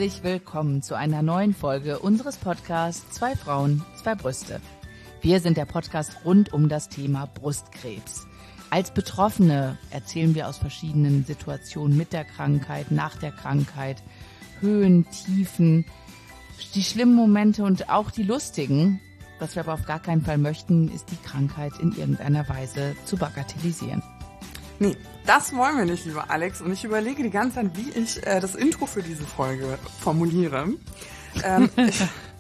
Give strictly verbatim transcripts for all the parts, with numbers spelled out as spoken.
Herzlich willkommen zu einer neuen Folge unseres Podcasts Zwei Frauen, zwei Brüste. Wir sind der Podcast rund um das Thema Brustkrebs. Als Betroffene erzählen wir aus verschiedenen Situationen mit der Krankheit, nach der Krankheit, Höhen, Tiefen, die schlimmen Momente und auch die lustigen. Was wir aber auf gar keinen Fall möchten, ist die Krankheit in irgendeiner Weise zu bagatellisieren. Nee, das wollen wir nicht, lieber Alex. Und ich überlege die ganze Zeit, wie ich äh, das Intro für diese Folge formuliere. Ähm, ich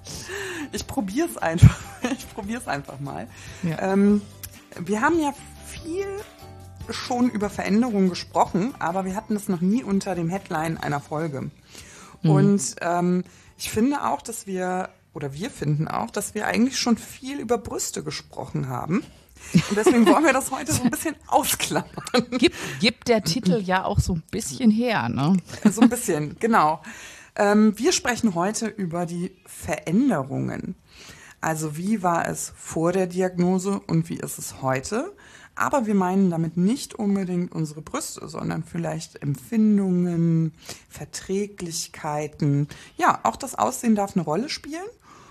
ich probiere es einfach. Ich probiere es einfach mal. Ja. Ähm, wir haben ja viel schon über Veränderungen gesprochen, aber wir hatten es noch nie unter dem Headline einer Folge. Mhm. Und ähm, ich finde auch, dass wir, oder wir finden auch, dass wir eigentlich schon viel über Brüste gesprochen haben. Und deswegen wollen wir das heute so ein bisschen ausklammern. Gibt, gibt der Titel ja auch so ein bisschen her, ne? So ein bisschen, genau. Ähm, wir sprechen heute über die Veränderungen. Also wie war es vor der Diagnose und wie ist es heute? Aber wir meinen damit nicht unbedingt unsere Brüste, sondern vielleicht Empfindungen, Verträglichkeiten. Ja, auch das Aussehen darf eine Rolle spielen.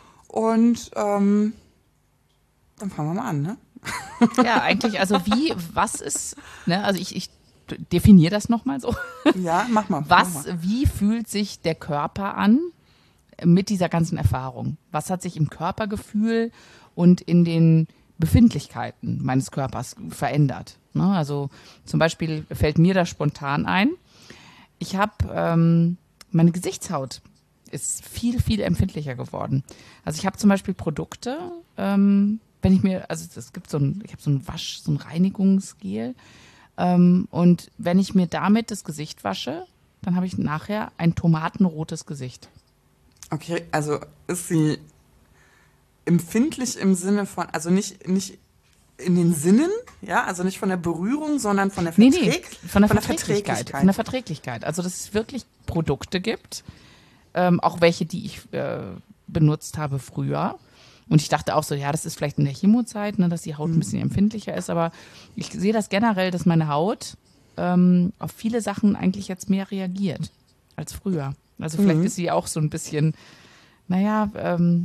Und ähm, dann fangen wir mal an, ne? Ja, eigentlich, also wie, was ist, ne, also ich, ich definiere das nochmal so. Ja, mach mal. Was, mach mal. Wie fühlt sich der Körper an mit dieser ganzen Erfahrung? Was hat sich im Körpergefühl und in den Befindlichkeiten meines Körpers verändert? Ne, also zum Beispiel fällt mir das spontan ein. Ich habe, ähm, meine Gesichtshaut ist viel, viel empfindlicher geworden. Also ich habe zum Beispiel Produkte, ähm, wenn ich mir, also es gibt so ein, ich habe so ein Wasch, so ein Reinigungsgel ähm, und wenn ich mir damit das Gesicht wasche, dann habe ich nachher ein tomatenrotes Gesicht. Okay, also ist sie empfindlich im Sinne von, also nicht, nicht in den Sinnen, ja, also nicht von der Berührung, sondern von der, Verträg- nee, nee, von der, von Verträglichkeit, der Verträglichkeit. Von der Verträglichkeit. Also dass es wirklich Produkte gibt, ähm, auch welche, die ich äh, benutzt habe früher. Und ich dachte auch so, ja, das ist vielleicht in der Chemozeit, ne, dass die Haut ein bisschen empfindlicher ist. Aber ich sehe das generell, dass meine Haut ähm, auf viele Sachen eigentlich jetzt mehr reagiert als früher. Also vielleicht mhm. ist sie auch so ein bisschen, naja, ähm,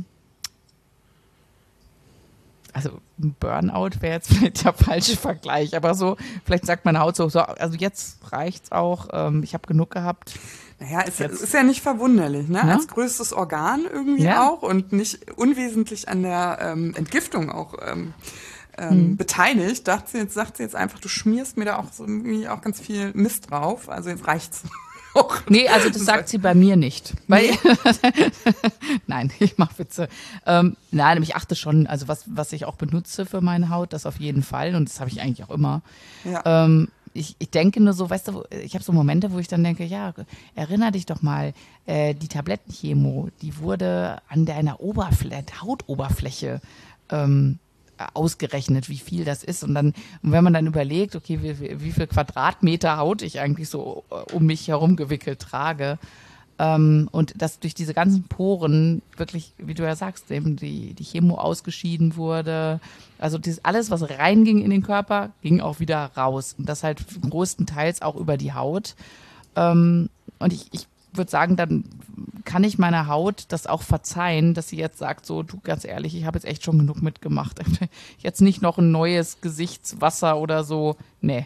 also ein Burnout wäre jetzt vielleicht der falsche Vergleich. Aber so, vielleicht sagt meine Haut so, so also jetzt reicht's auch, ähm, ich habe genug gehabt. Naja, ist, ist ja nicht verwunderlich, ne? Ja? Als größtes Organ irgendwie ja. auch und nicht unwesentlich an der ähm, Entgiftung auch ähm, ähm, hm. beteiligt. Dachte sie jetzt, sagt sie jetzt einfach, du schmierst mir da auch so irgendwie auch ganz viel Mist drauf. Also jetzt reicht's. Auch. Nee, also das sagt sie bei mir nicht. Weil nee. Nein, ich mache Witze. Ähm, nein, ich achte schon, also was, was ich auch benutze für meine Haut, das auf jeden Fall. Und das habe ich eigentlich auch immer. Ja. Ähm, Ich, ich denke nur so, weißt du, ich habe so Momente, wo ich dann denke, ja, erinner dich doch mal, äh, die Tablettenchemo, die wurde an deiner Oberfläche, Hautoberfläche ähm, ausgerechnet, wie viel das ist. Und dann, und wenn man dann überlegt, okay, wie, wie viel Quadratmeter Haut ich eigentlich so um mich herum gewickelt trage, ähm, und dass durch diese ganzen Poren wirklich, wie du ja sagst, eben die, die Chemo ausgeschieden wurde. Also das, alles, was reinging in den Körper, ging auch wieder raus. Und das halt größtenteils auch über die Haut. Ähm, und ich, ich würde sagen, dann kann ich meiner Haut das auch verzeihen, dass sie jetzt sagt, so, du, ganz ehrlich, ich habe jetzt echt schon genug mitgemacht. Jetzt nicht noch ein neues Gesichtswasser oder so. Nee.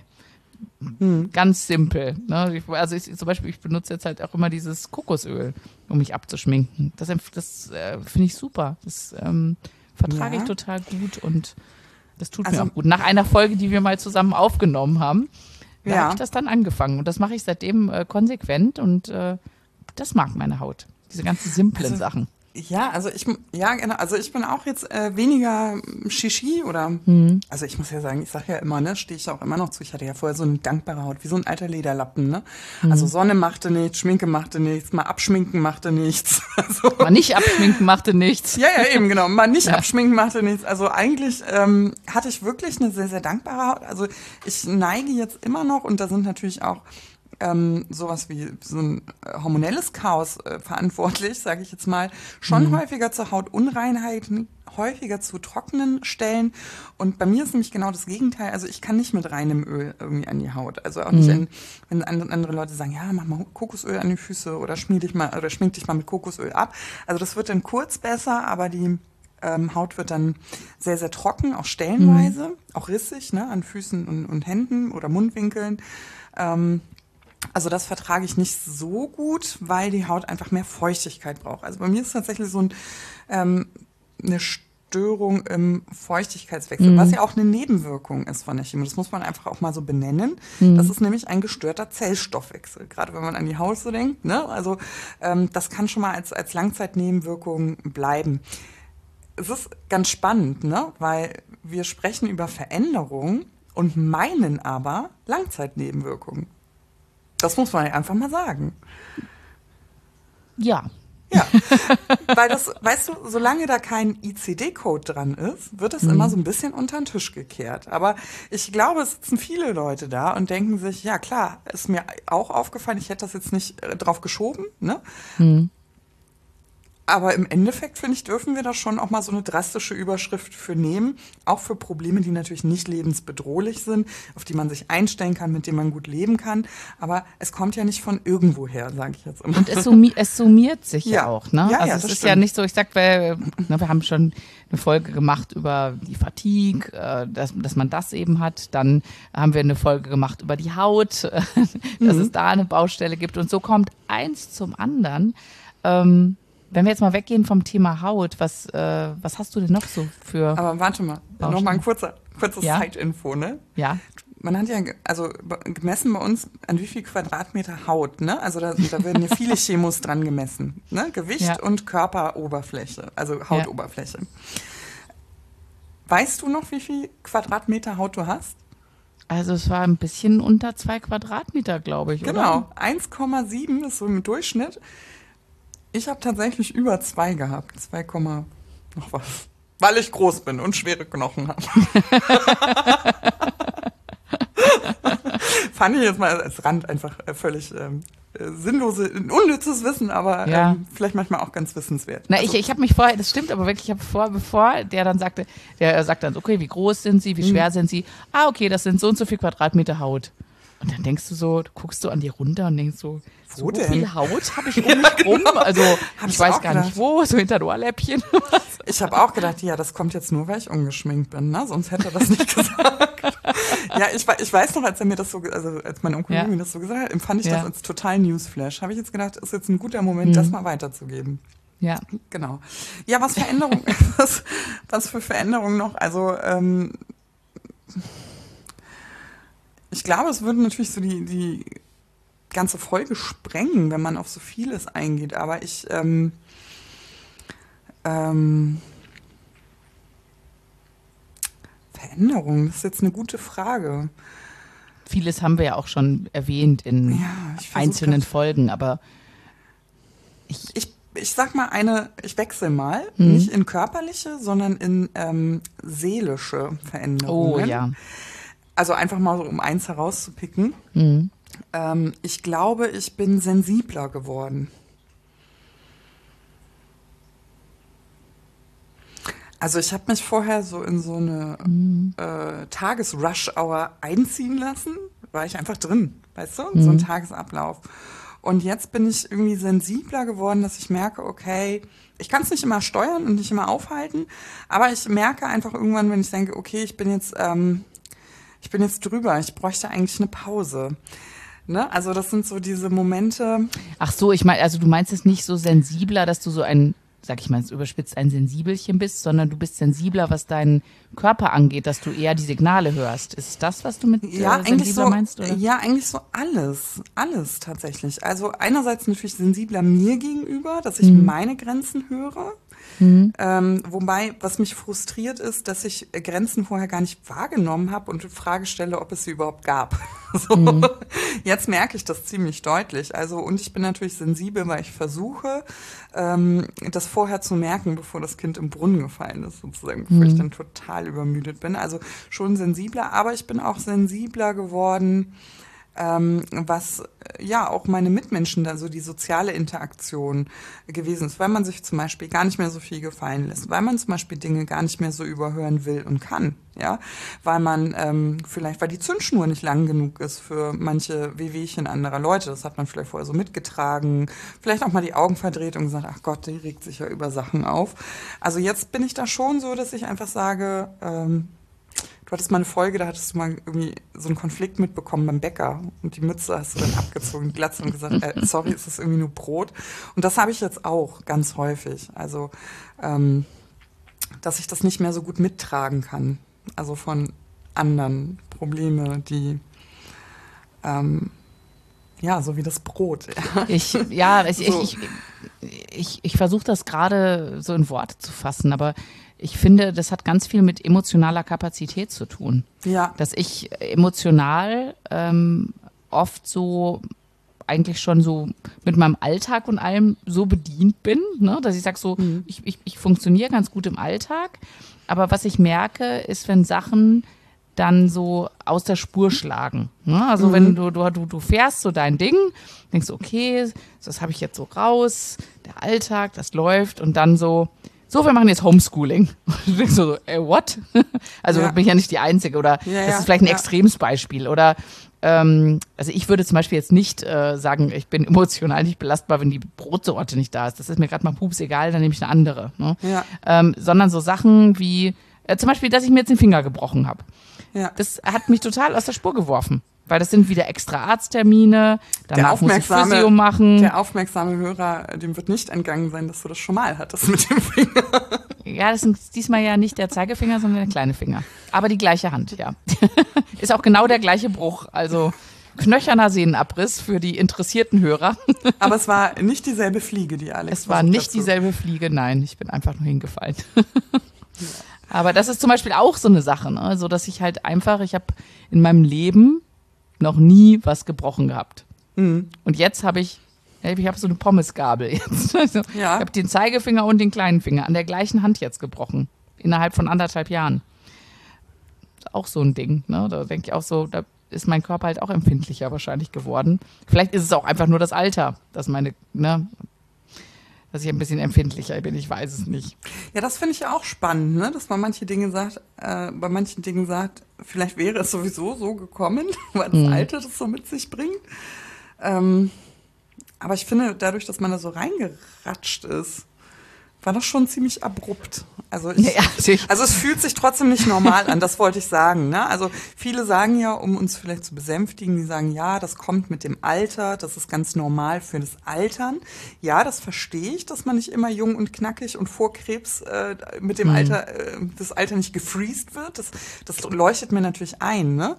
Hm. Ganz simpel. Ne? Ich, also ich, zum Beispiel, ich benutze jetzt halt auch immer dieses Kokosöl, um mich abzuschminken. Das, das äh, finde ich super. Das ähm, vertrage ja. ich total gut und das tut also, mir auch gut. Nach einer Folge, die wir mal zusammen aufgenommen haben, da ja. habe ich das dann angefangen. Und das mache ich seitdem äh, konsequent und äh, das mag meine Haut. Diese ganzen simplen also, Sachen. Ja, also ich, ja, genau, also ich bin auch jetzt äh, weniger Shishi oder, hm. also ich muss ja sagen, ich sage ja immer, ne, stehe ich auch immer noch zu, ich hatte ja vorher so eine dankbare Haut, wie so ein alter Lederlappen, ne, hm. also Sonne machte nichts, Schminke machte nichts, mal abschminken machte nichts. Also, mal nicht abschminken machte nichts. Ja, ja, eben, genau, mal nicht ja. abschminken machte nichts, also eigentlich ähm, hatte ich wirklich eine sehr, sehr dankbare Haut, also ich neige jetzt immer noch und da sind natürlich auch ähm, sowas wie so ein hormonelles Chaos äh, verantwortlich, sage ich jetzt mal, schon mhm. häufiger zu Hautunreinheiten, häufiger zu trockenen Stellen. Und bei mir ist nämlich genau das Gegenteil. Also ich kann nicht mit reinem Öl irgendwie an die Haut. Also auch nicht, mhm. in, wenn andere Leute sagen, ja, mach mal Kokosöl an die Füße oder schmier dich mal oder schmink dich mal mit Kokosöl ab. Also das wird dann kurz besser, aber die ähm, Haut wird dann sehr, sehr trocken, auch stellenweise, mhm. auch rissig, ne, an Füßen und, und Händen oder Mundwinkeln. Ähm, Also das vertrage ich nicht so gut, weil die Haut einfach mehr Feuchtigkeit braucht. Also bei mir ist es tatsächlich so ein, ähm, eine Störung im Feuchtigkeitswechsel, mhm. was ja auch eine Nebenwirkung ist von der Chemie. Das muss man einfach auch mal so benennen. Mhm. Das ist nämlich ein gestörter Zellstoffwechsel, gerade wenn man an die Haut so denkt. Ne? Also ähm, das kann schon mal als, als Langzeitnebenwirkung bleiben. Es ist ganz spannend, ne? Weil wir sprechen über Veränderungen und meinen aber Langzeitnebenwirkungen. Das muss man ja einfach mal sagen. Ja. Ja, weil das, weißt du, solange da kein I C D-Code dran ist, wird es mhm. immer so ein bisschen unter den Tisch gekehrt. Aber ich glaube, es sitzen viele Leute da und denken sich, ja klar, ist mir auch aufgefallen, ich hätte das jetzt nicht drauf geschoben, ne? Mhm. Aber im Endeffekt, finde ich, dürfen wir da schon auch mal so eine drastische Überschrift für nehmen. Auch für Probleme, die natürlich nicht lebensbedrohlich sind, auf die man sich einstellen kann, mit denen man gut leben kann. Aber es kommt ja nicht von irgendwoher, sage ich jetzt immer. Und es, summi- es summiert sich ja, ja auch, ne? Ja, also ja, es ist stimmt. ja nicht so, ich sag, wir, ne, wir haben schon eine Folge gemacht über die Fatigue, äh, dass, dass man das eben hat. Dann haben wir eine Folge gemacht über die Haut, äh, dass mhm. es da eine Baustelle gibt. Und so kommt eins zum anderen. Ähm, Wenn wir jetzt mal weggehen vom Thema Haut, was, äh, was hast du denn noch so für... Aber warte mal, noch mal ein kurzer, kurzes ja? Side-Info, ne? Ja. Man hat ja, also gemessen bei uns, an wie viel Quadratmeter Haut, ne? Also da, da werden ja viele Chemos dran gemessen, ne? Gewicht ja. und Körperoberfläche, also Hautoberfläche. Ja. Weißt du noch, wie viel Quadratmeter Haut du hast? Also es war ein bisschen unter zwei Quadratmeter, glaube ich, genau, oder? Genau, eins Komma sieben ist so im Durchschnitt. Ich habe tatsächlich über zwei gehabt, zwei, noch was, weil ich groß bin und schwere Knochen habe. Fand ich jetzt mal als Rand einfach völlig ähm, sinnlose, unnützes Wissen, aber ja. ähm, vielleicht manchmal auch ganz wissenswert. Na, also, ich, ich habe mich vorher, das stimmt aber wirklich, ich habe vor, bevor der dann sagte, der sagt dann, okay, wie groß sind Sie, wie schwer mhm. sind Sie? Ah, okay, das sind so und so viel Quadratmeter Haut. Und dann denkst du so, du guckst so an dir runter und denkst so, wo so denn? Viel Haut habe ich um mich ja, rum. Genau. Also hab ich weiß gar gedacht. Nicht wo, so hinter Ohrläppchen. Ich habe auch gedacht, ja, das kommt jetzt nur, weil ich ungeschminkt bin, ne? Sonst hätte er das nicht gesagt. Ja, ich, ich weiß noch, als er mir das so, also als mein Onkel ja. mir das so gesagt hat, empfand ich ja. das als total Newsflash. Habe ich jetzt gedacht, ist jetzt ein guter Moment, mhm. das mal weiterzugeben. Ja. Genau. Ja, was Veränderungen, was, was für Veränderungen noch? Also, ähm, ich glaube, es würde natürlich so die, die ganze Folge sprengen, wenn man auf so vieles eingeht. Aber ich, ähm, ähm, Veränderung, das ist jetzt eine gute Frage. Vieles haben wir ja auch schon erwähnt in ja, einzelnen grad, Folgen, aber ich, ich, ich sag mal eine, ich wechsle mal, mhm. nicht in körperliche, sondern in ähm, seelische Veränderungen. Oh ja. Also einfach mal so, um eins herauszupicken. Mhm. Ähm, ich glaube, ich bin sensibler geworden. Also ich habe mich vorher so in so eine mhm. äh, Tages-Rush-Hour einziehen lassen. War ich einfach drin, weißt du? Mhm. So ein Tagesablauf. Und jetzt bin ich irgendwie sensibler geworden, dass ich merke, okay, ich kann es nicht immer steuern und nicht immer aufhalten, aber ich merke einfach irgendwann, wenn ich denke, okay, ich bin jetzt... Ähm, Ich bin jetzt drüber, ich bräuchte eigentlich eine Pause. Ne? Also das sind so diese Momente. Ach so, ich meine, also du meinst es nicht so sensibler, dass du so ein, sag ich mal, jetzt überspitzt, ein Sensibelchen bist, sondern du bist sensibler, was deinen Körper angeht, dass du eher die Signale hörst. Ist es das, was du mit ja, äh, sensibler so, meinst? Oder? Ja, eigentlich so alles. Alles tatsächlich. Also einerseits natürlich sensibler mir gegenüber, dass ich mhm. meine Grenzen höre. Mhm. Ähm, wobei, was mich frustriert ist, dass ich Grenzen vorher gar nicht wahrgenommen habe und die Frage stelle, ob es sie überhaupt gab. So. Mhm. Jetzt merke ich das ziemlich deutlich. Also, und ich bin natürlich sensibel, weil ich versuche, ähm, das vorher zu merken, bevor das Kind im Brunnen gefallen ist, sozusagen, bevor mhm. ich dann total übermüdet bin. Also schon sensibler, aber ich bin auch sensibler geworden, ähm, was äh, ja auch meine Mitmenschen, also die soziale Interaktion gewesen ist, weil man sich zum Beispiel gar nicht mehr so viel gefallen lässt, weil man zum Beispiel Dinge gar nicht mehr so überhören will und kann, ja, weil man ähm, vielleicht, weil die Zündschnur nicht lang genug ist für manche Wehwehchen anderer Leute, das hat man vielleicht vorher so mitgetragen, vielleicht auch mal die Augen verdreht und gesagt, ach Gott, die regt sich ja über Sachen auf. Also jetzt bin ich da schon so, dass ich einfach sage, ähm, du hattest mal eine Folge, da hattest du mal irgendwie so einen Konflikt mitbekommen beim Bäcker und die Mütze hast du dann abgezogen, die Glatze und gesagt, äh, sorry, ist das irgendwie nur Brot? Und das habe ich jetzt auch ganz häufig, also ähm, dass ich das nicht mehr so gut mittragen kann, also von anderen Probleme, die ähm, ja, so wie das Brot. Ja, ich, ja, ich, so. ich, ich, ich, ich versuche das gerade so in Worte zu fassen, aber ich finde, das hat ganz viel mit emotionaler Kapazität zu tun. Ja. Dass ich emotional ähm, oft so eigentlich schon so mit meinem Alltag und allem so bedient bin, ne? Dass ich sage so, mhm. ich, ich, ich funktioniere ganz gut im Alltag, aber was ich merke, ist, wenn Sachen dann so aus der Spur schlagen. Ne? Also mhm. wenn du, du, du fährst so dein Ding, denkst du, okay, das habe ich jetzt so raus, der Alltag, das läuft und dann so, so, wir machen jetzt Homeschooling. Und du denkst so, ey, what? Also ja. bin ich ja nicht die Einzige oder ja, das ist vielleicht ein ja. extremes Beispiel oder ähm, also ich würde zum Beispiel jetzt nicht äh, sagen, ich bin emotional nicht belastbar, wenn die Brotsorte nicht da ist. Das ist mir gerade mal pups egal, dann nehme ich eine andere. Ne? Ja. Ähm, sondern so Sachen wie äh, zum Beispiel, dass ich mir jetzt den Finger gebrochen habe. Ja. Das hat mich total aus der Spur geworfen, weil das sind wieder extra Arzttermine, danach muss ich Physio machen. Der aufmerksame Hörer, dem wird nicht entgangen sein, dass du das schon mal hattest mit dem Finger. Ja, das ist diesmal ja nicht der Zeigefinger, sondern der kleine Finger. Aber die gleiche Hand, ja. Ist auch genau der gleiche Bruch, also knöcherner Sehnenabriss für die interessierten Hörer. Aber es war nicht dieselbe Fliege, die Alex Es war nicht dieselbe Fliege, nein, ich bin einfach nur hingefallen. Ja. Aber das ist zum Beispiel auch so eine Sache, ne? So dass ich halt einfach, ich habe in meinem Leben noch nie was gebrochen gehabt. Mhm. Und jetzt habe ich, ich habe so eine Pommesgabel jetzt. Also, ja. Ich habe den Zeigefinger und den kleinen Finger an der gleichen Hand jetzt gebrochen. Innerhalb von anderthalb Jahren. Auch so ein Ding, ne? Da denke ich auch so, da ist mein Körper halt auch empfindlicher wahrscheinlich geworden. Vielleicht ist es auch einfach nur das Alter, dass meine, ne, dass ich ein bisschen empfindlicher bin, ich weiß es nicht. Ja, das finde ich ja auch spannend, ne? Dass man manche Dinge sagt, äh, bei manchen Dingen sagt, vielleicht wäre es sowieso so gekommen, weil das mhm. Alter das so mit sich bringt. Ähm, aber ich finde, dadurch, dass man da so reingeratscht ist, war das schon ziemlich abrupt. Also, ich, ja, also es fühlt sich trotzdem nicht normal an, das wollte ich sagen. Ne? Also viele sagen ja, um uns vielleicht zu besänftigen, die sagen, ja, das kommt mit dem Alter, das ist ganz normal für das Altern. Ja, das verstehe ich, dass man nicht immer jung und knackig und vor Krebs äh, mit dem mhm. Alter, äh, das Alter nicht gefreezed wird. Das, das leuchtet mir natürlich ein. Ne?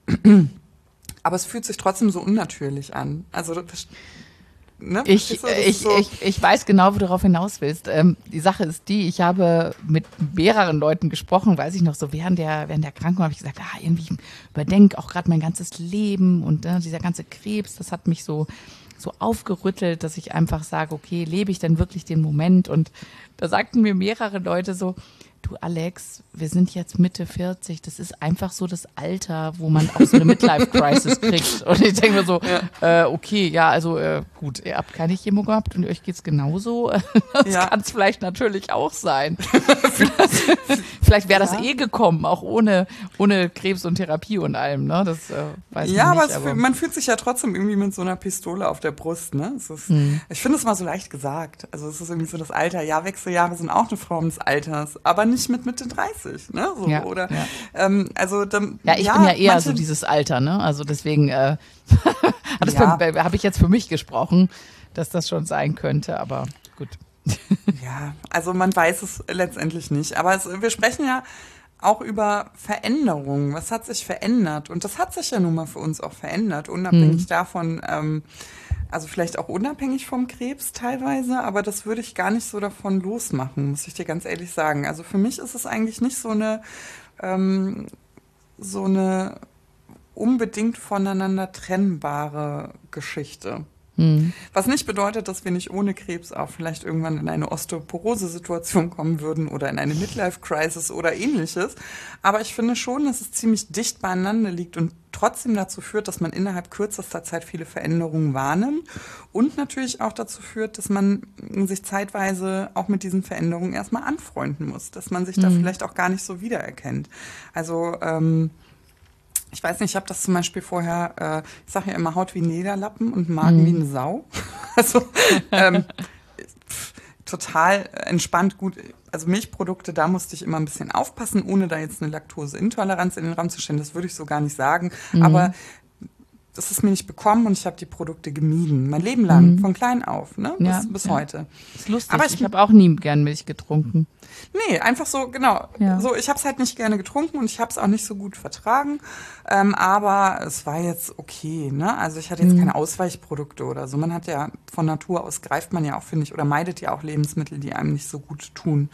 Aber es fühlt sich trotzdem so unnatürlich an. Also das, Ne? Ich, ich, so ich, ich weiß genau, wo du darauf hinaus willst. Ähm, die Sache ist die, ich habe mit mehreren Leuten gesprochen, weiß ich noch, so während der, während der Krankheit habe ich gesagt, ah, irgendwie überdenke auch gerade mein ganzes Leben und äh, dieser ganze Krebs, das hat mich so, so aufgerüttelt, dass ich einfach sage, okay, lebe ich denn wirklich den Moment? Und da sagten mir mehrere Leute so, du Alex, wir sind jetzt Mitte vierzig, das ist einfach so das Alter, wo man auch so eine Midlife-Crisis kriegt. Und ich denke mir so, ja. äh, okay, ja, also äh, gut, ihr habt keine Chemo gehabt und euch geht's genauso. Das ja. kann es vielleicht natürlich auch sein. vielleicht vielleicht wäre das ja. eh gekommen, auch ohne, ohne Krebs und Therapie und allem, ne? Das äh, weiß ja, man nicht. Ja, aber, aber man fühlt sich ja trotzdem irgendwie mit so einer Pistole auf der Brust, ne? Es ist, hm. Ich finde es mal so leicht gesagt. Also es ist irgendwie so das Alter, ja, Wechseljahre sind auch eine Form des Alters, aber nicht mit Mitte dreißig, ne? So, ja, oder, ja. Ähm, also dann, ja, ich ja, bin ja eher manche, so dieses Alter, ne? Also deswegen äh, ja. habe ich jetzt für mich gesprochen, dass das schon sein könnte, aber gut. Ja, also man weiß es letztendlich nicht. Aber es, wir sprechen ja auch über Veränderungen. Was hat sich verändert? Und das hat sich ja nun mal für uns auch verändert, unabhängig hm. davon, ähm, also vielleicht auch unabhängig vom Krebs teilweise, aber das würde ich gar nicht so davon losmachen, muss ich dir ganz ehrlich sagen. Also für mich ist es eigentlich nicht so eine, ähm, so eine unbedingt voneinander trennbare Geschichte. Mhm. Was nicht bedeutet, dass wir nicht ohne Krebs auch vielleicht irgendwann in eine Osteoporose-Situation kommen würden oder in eine Midlife-Crisis oder ähnliches. Aber ich finde schon, dass es ziemlich dicht beieinander liegt und trotzdem dazu führt, dass man innerhalb kürzester Zeit viele Veränderungen wahrnimmt und natürlich auch dazu führt, dass man sich zeitweise auch mit diesen Veränderungen erstmal anfreunden muss, dass man sich mhm. da vielleicht auch gar nicht so wiedererkennt. Also ähm, ich weiß nicht, ich habe das zum Beispiel vorher, äh, ich sage ja immer Haut wie ein Lederlappen und Magen mhm. wie eine Sau. Also ähm, pff, total entspannt, gut. Also Milchprodukte, da musste ich immer ein bisschen aufpassen, ohne da jetzt eine Laktoseintoleranz in den Raum zu stellen. Das würde ich so gar nicht sagen. Mhm. Aber das ist mir nicht bekommen und ich habe die Produkte gemieden. Mein Leben lang, mhm. von klein auf, ne? Ja, bis, bis ja. heute. Ist lustig, aber ich, ich habe auch nie gern Milch getrunken. Nee, einfach so, genau. Ja. So, ich habe es halt nicht gerne getrunken und ich habe es auch nicht so gut vertragen. Ähm, aber es war jetzt okay, ne? Also ich hatte jetzt mhm. keine Ausweichprodukte oder so. Man hat ja von Natur aus, greift man ja auch, finde ich, oder meidet ja auch Lebensmittel, die einem nicht so gut tun.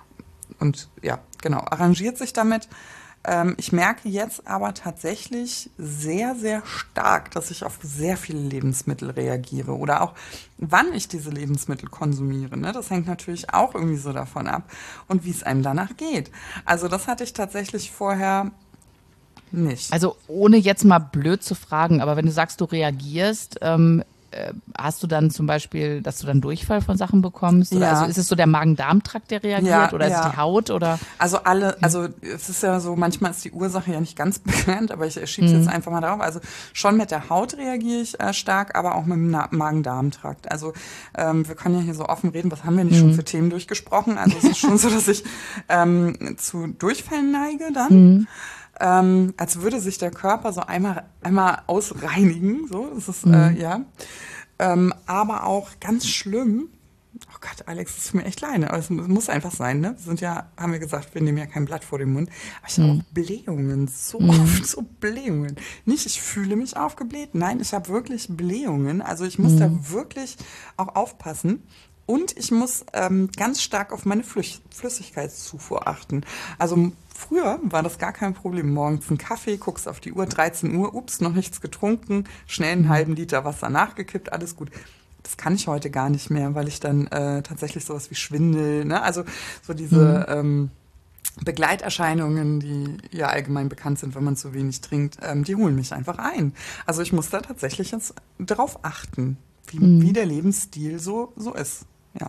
Und ja, genau, arrangiert sich damit. Ich merke jetzt aber tatsächlich sehr, sehr stark, dass ich auf sehr viele Lebensmittel reagiere oder auch, wann ich diese Lebensmittel konsumiere. Ne? Das hängt natürlich auch irgendwie so davon ab und wie es einem danach geht. Also das hatte ich tatsächlich vorher nicht. Also ohne jetzt mal blöd zu fragen, aber wenn du sagst, du reagierst, ähm, hast du dann zum Beispiel, dass du dann Durchfall von Sachen bekommst? Oder ja. Also ist es so der Magen-Darm-Trakt, der reagiert ja, oder ja. ist es die Haut? Oder? Also alle, also es ist ja so, manchmal ist die Ursache ja nicht ganz bekannt, aber ich schiebe es mhm. jetzt einfach mal drauf. Also schon mit der Haut reagiere ich äh, stark, aber auch mit dem Na- Magen-Darm-Trakt. Also ähm, wir können ja hier so offen reden, was haben wir nicht mhm. schon für Themen durchgesprochen? Also es ist schon so, dass ich ähm, zu Durchfällen neige dann. Mhm. Ähm, als würde sich der Körper so einmal einmal ausreinigen, so, das ist, mhm. äh, ja. Ähm, aber auch ganz schlimm, oh Gott, Alex, das ist mir echt leid, aber es muss einfach sein, ne? Wir sind ja, haben wir gesagt, wir nehmen ja kein Blatt vor den Mund, aber ich habe mhm. auch Blähungen, so mhm. oft so Blähungen. Nicht, ich fühle mich aufgebläht, nein, ich habe wirklich Blähungen, also ich muss mhm. da wirklich auch aufpassen. Und ich muss ähm, ganz stark auf meine Flüss- Flüssigkeitszufuhr achten. Also früher war das gar kein Problem. Morgens einen Kaffee, guckst auf die Uhr, dreizehn Uhr, ups, noch nichts getrunken, schnell einen halben Liter Wasser nachgekippt, alles gut. Das kann ich heute gar nicht mehr, weil ich dann äh, tatsächlich sowas wie Schwindel, ne? Also so diese mhm. ähm, Begleiterscheinungen, die ja allgemein bekannt sind, wenn man zu wenig trinkt, ähm, die holen mich einfach ein. Also ich muss da tatsächlich jetzt drauf achten, wie, mhm. wie der Lebensstil so, so ist. Ja.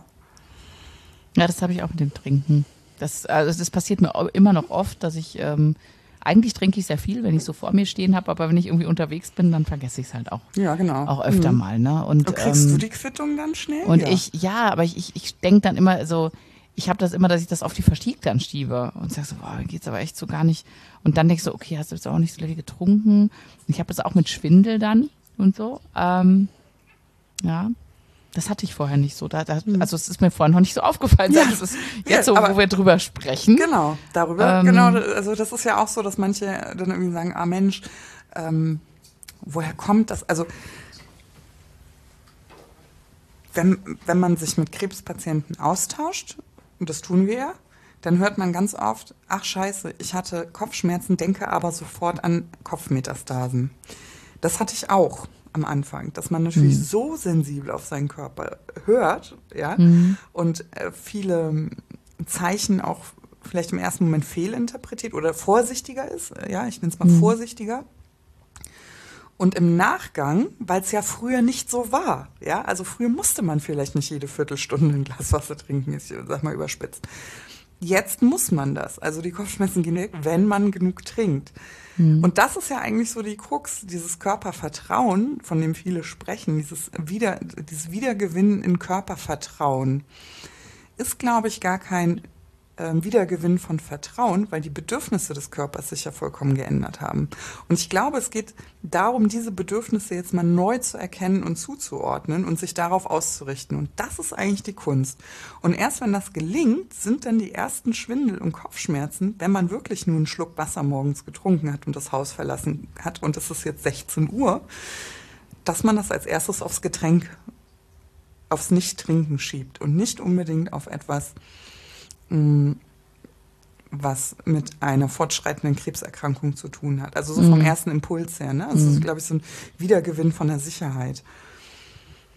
Ja, das habe ich auch mit dem Trinken. Das, also das passiert mir immer noch oft, dass ich, ähm, eigentlich trinke ich sehr viel, wenn ich so vor mir stehen habe, aber wenn ich irgendwie unterwegs bin, dann vergesse ich es halt auch. Ja, genau. Auch öfter mhm. mal, ne? Und, und kriegst ähm, du die Quittung dann schnell? Und ja. ich, ja, aber ich, ich, ich denke dann immer so, ich habe das immer, dass ich das auf die Verstieg dann schiebe und sage so, boah, geht's aber echt so gar nicht. Und dann denke ich so, okay, hast du jetzt auch nicht so viel getrunken? Und ich habe das auch mit Schwindel dann und so. Ähm, ja. Das hatte ich vorher nicht so. Da, da, also es ist mir vorher noch nicht so aufgefallen. Ja. Das ist jetzt ja, so, aber, wo wir drüber sprechen. Genau, darüber. Ähm, genau, also das ist ja auch so, dass manche dann irgendwie sagen, ah Mensch, ähm, woher kommt das? Also wenn, wenn man sich mit Krebspatienten austauscht, und das tun wir ja, dann hört man ganz oft, ach scheiße, ich hatte Kopfschmerzen, denke aber sofort an Kopfmetastasen. Das hatte ich auch am Anfang, dass man natürlich mhm. so sensibel auf seinen Körper hört, ja, mhm. und äh, viele Zeichen auch vielleicht im ersten Moment fehlinterpretiert oder vorsichtiger ist, ja, ich nenne es mal mhm. vorsichtiger. Und im Nachgang, weil es ja früher nicht so war, ja, also früher musste man vielleicht nicht jede Viertelstunde ein Glas Wasser trinken, ich sag mal überspitzt. Jetzt muss man das, also die Kopfschmerzen gehen weg, wenn man genug trinkt. Mhm. Und das ist ja eigentlich so die Krux, dieses Körpervertrauen, von dem viele sprechen, dieses, Wieder, dieses Wiedergewinnen in Körpervertrauen, ist, glaube ich, gar kein äh, Wiedergewinn von Vertrauen, weil die Bedürfnisse des Körpers sich ja vollkommen geändert haben. Und ich glaube, es geht darum, diese Bedürfnisse jetzt mal neu zu erkennen und zuzuordnen und sich darauf auszurichten. Und das ist eigentlich die Kunst. Und erst wenn das gelingt, sind dann die ersten Schwindel- und Kopfschmerzen, wenn man wirklich nur einen Schluck Wasser morgens getrunken hat und das Haus verlassen hat und es ist jetzt sechzehn Uhr, dass man das als erstes aufs Getränk, aufs Nicht-Trinken schiebt und nicht unbedingt auf etwas, was mit einer fortschreitenden Krebserkrankung zu tun hat. Also so vom mm. ersten Impuls her. Ne? Also mm. das ist, glaube ich, so ein Wiedergewinn von der Sicherheit.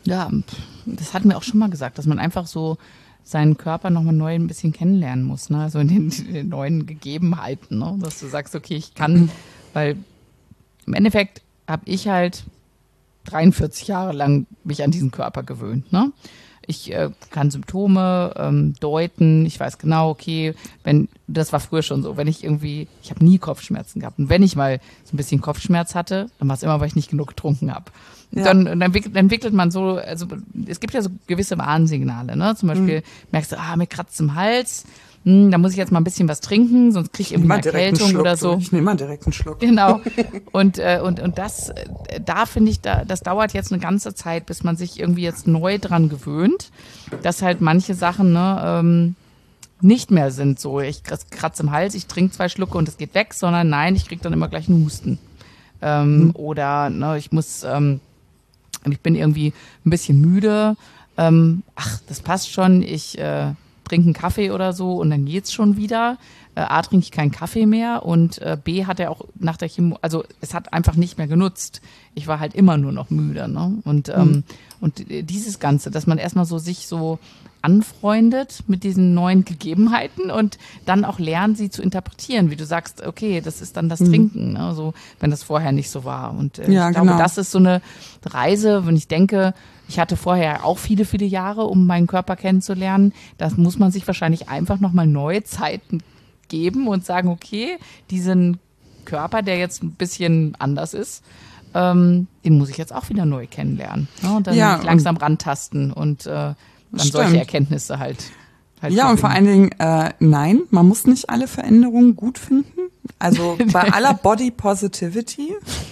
Ja, das hatten wir auch schon mal gesagt, dass man einfach so seinen Körper nochmal neu ein bisschen kennenlernen muss, ne? So in den, in den neuen Gegebenheiten, ne? Dass du sagst, okay, ich kann, weil im Endeffekt habe ich halt dreiundvierzig Jahre lang mich an diesen Körper gewöhnt, ne? Ich äh, kann Symptome ähm, deuten, ich weiß genau, okay, wenn, das war früher schon so, wenn ich irgendwie, ich habe nie Kopfschmerzen gehabt und wenn ich mal so ein bisschen Kopfschmerz hatte, dann war es immer, weil ich nicht genug getrunken habe. Ja. Dann, dann, entwickelt, dann entwickelt man so, also es gibt ja so gewisse Warnsignale, ne? Zum Beispiel mhm. merkst du, ah, mir kratzt im Hals, hm, da muss ich jetzt mal ein bisschen was trinken, sonst kriege ich irgendwie eine Erkältung oder so. Ich nehme mal direkt einen Schluck. Genau. Und, äh, und, und das, da finde ich, da, das dauert jetzt eine ganze Zeit, bis man sich irgendwie jetzt neu dran gewöhnt, dass halt manche Sachen, ne, ähm, nicht mehr sind so, ich kratze im Hals, ich trinke zwei Schlucke und es geht weg, sondern nein, ich kriege dann immer gleich einen Husten. Ähm, mhm. Oder ne, ich muss, ähm, ich bin irgendwie ein bisschen müde, ähm, ach, das passt schon, ich äh, trinke einen Kaffee oder so und dann geht's schon wieder. Äh, A, trinke ich keinen Kaffee mehr und äh, B, hat er auch nach der Chemo, also es hat einfach nicht mehr genutzt. Ich war halt immer nur noch müde, ne? Und, ähm, mhm. und dieses Ganze, dass man erstmal so sich so anfreundet mit diesen neuen Gegebenheiten und dann auch lernt, sie zu interpretieren, wie du sagst, okay, das ist dann das mhm. Trinken, ne? So, wenn das vorher nicht so war. Und äh, ja, ich glaube, genau. das ist so eine Reise, wenn ich denke, ich hatte vorher auch viele, viele Jahre, um meinen Körper kennenzulernen. Das muss man sich wahrscheinlich einfach nochmal neue Zeiten geben und sagen, okay, diesen Körper, der jetzt ein bisschen anders ist, ähm, den muss ich jetzt auch wieder neu kennenlernen. Ne? Und dann ja, langsam rantasten und äh, dann stimmt. solche Erkenntnisse halt. halt ja, und vor allen Dingen, äh, nein, man muss nicht alle Veränderungen gut finden. Also bei aller Body Positivity,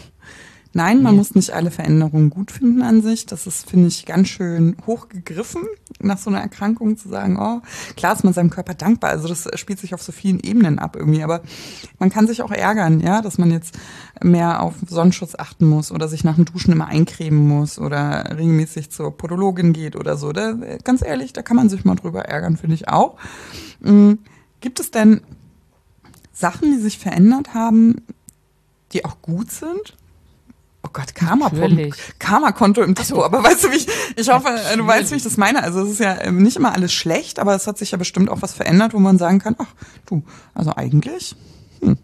nein, man ja. muss nicht alle Veränderungen gut finden an sich. Das ist, finde ich, ganz schön hochgegriffen, nach so einer Erkrankung zu sagen, oh, klar ist man seinem Körper dankbar. Also das spielt sich auf so vielen Ebenen ab irgendwie. Aber man kann sich auch ärgern, ja, dass man jetzt mehr auf Sonnenschutz achten muss oder sich nach dem Duschen immer eincremen muss oder regelmäßig zur Podologin geht oder so. Da, ganz ehrlich, da kann man sich mal drüber ärgern, finde ich auch. Mhm. Gibt es denn Sachen, die sich verändert haben, die auch gut sind? Oh Gott, Karma-Konto Karma im Dispo. Aber weißt du, wie ich, ich hoffe, Natürlich. du weißt, wie ich das meine. Also es ist ja nicht immer alles schlecht, aber es hat sich ja bestimmt auch was verändert, wo man sagen kann, ach du, also eigentlich, hm.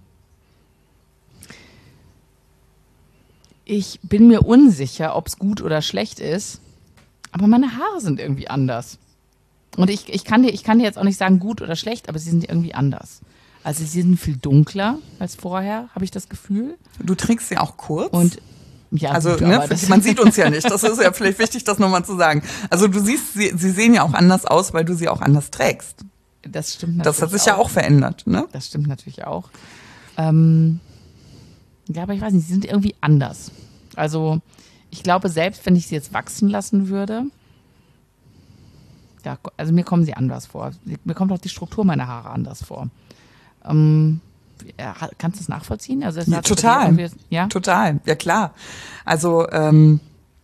Ich bin mir unsicher, ob es gut oder schlecht ist, aber meine Haare sind irgendwie anders. Und ich, ich, kann dir, ich kann dir jetzt auch nicht sagen, gut oder schlecht, aber sie sind irgendwie anders. Also sie sind viel dunkler als vorher, habe ich das Gefühl. Du trägst sie auch kurz? Und ja, also gut, ne, man sieht uns ja nicht. Das ist ja vielleicht wichtig, das nochmal zu sagen. Also du siehst, sie, sie sehen ja auch anders aus, weil du sie auch anders trägst. Das stimmt natürlich. Das hat sich auch. ja auch verändert, ne? Das stimmt natürlich auch. Ähm, ja, aber ich weiß nicht, sie sind irgendwie anders. Also ich glaube, selbst wenn ich sie jetzt wachsen lassen würde, ja, also mir kommen sie anders vor. Mir kommt auch die Struktur meiner Haare anders vor. Ähm, Ja, kannst du das nachvollziehen? Also es ja, total, ja? total, ja klar. Also ähm,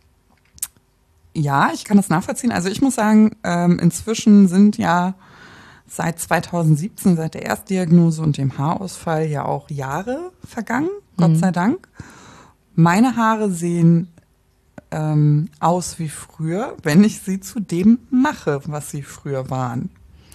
ja, ich kann das nachvollziehen. Also ich muss sagen, ähm, inzwischen sind ja seit zweitausendsiebzehn, seit der Erstdiagnose und dem Haarausfall ja auch Jahre vergangen, mhm. Gott sei Dank. Meine Haare sehen ähm, aus wie früher, wenn ich sie zu dem mache, was sie früher waren.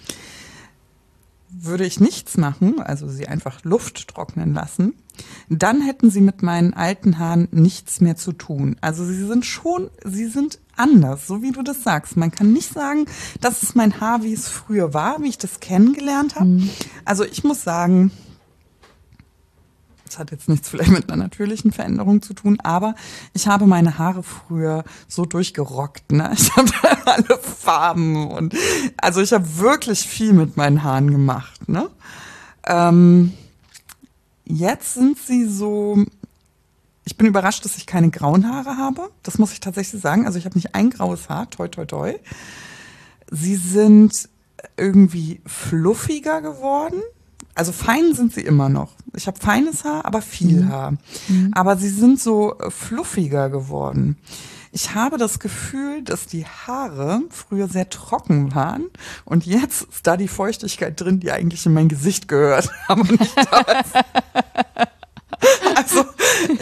Würde ich nichts machen, also sie einfach Luft trocknen lassen, dann hätten sie mit meinen alten Haaren nichts mehr zu tun. Also sie sind schon, sie sind anders, so wie du das sagst. Man kann nicht sagen, das ist mein Haar, wie es früher war, wie ich das kennengelernt habe. Mhm. Also ich muss sagen, das hat jetzt nichts vielleicht mit einer natürlichen Veränderung zu tun, aber ich habe meine Haare früher so durchgerockt, ne? Ich habe alle Farben und also ich habe wirklich viel mit meinen Haaren gemacht, ne? Ähm, jetzt sind sie so, ich bin überrascht, dass ich keine grauen Haare habe. Das muss ich tatsächlich sagen. Also ich habe nicht ein graues Haar, toi toi toi. Sie sind irgendwie fluffiger geworden. Also fein sind sie immer noch. Ich habe feines Haar, aber viel mhm. Haar. Mhm. Aber sie sind so fluffiger geworden. Ich habe das Gefühl, dass die Haare früher sehr trocken waren und jetzt ist da die Feuchtigkeit drin, die eigentlich in mein Gesicht gehört, aber nicht da ist. Also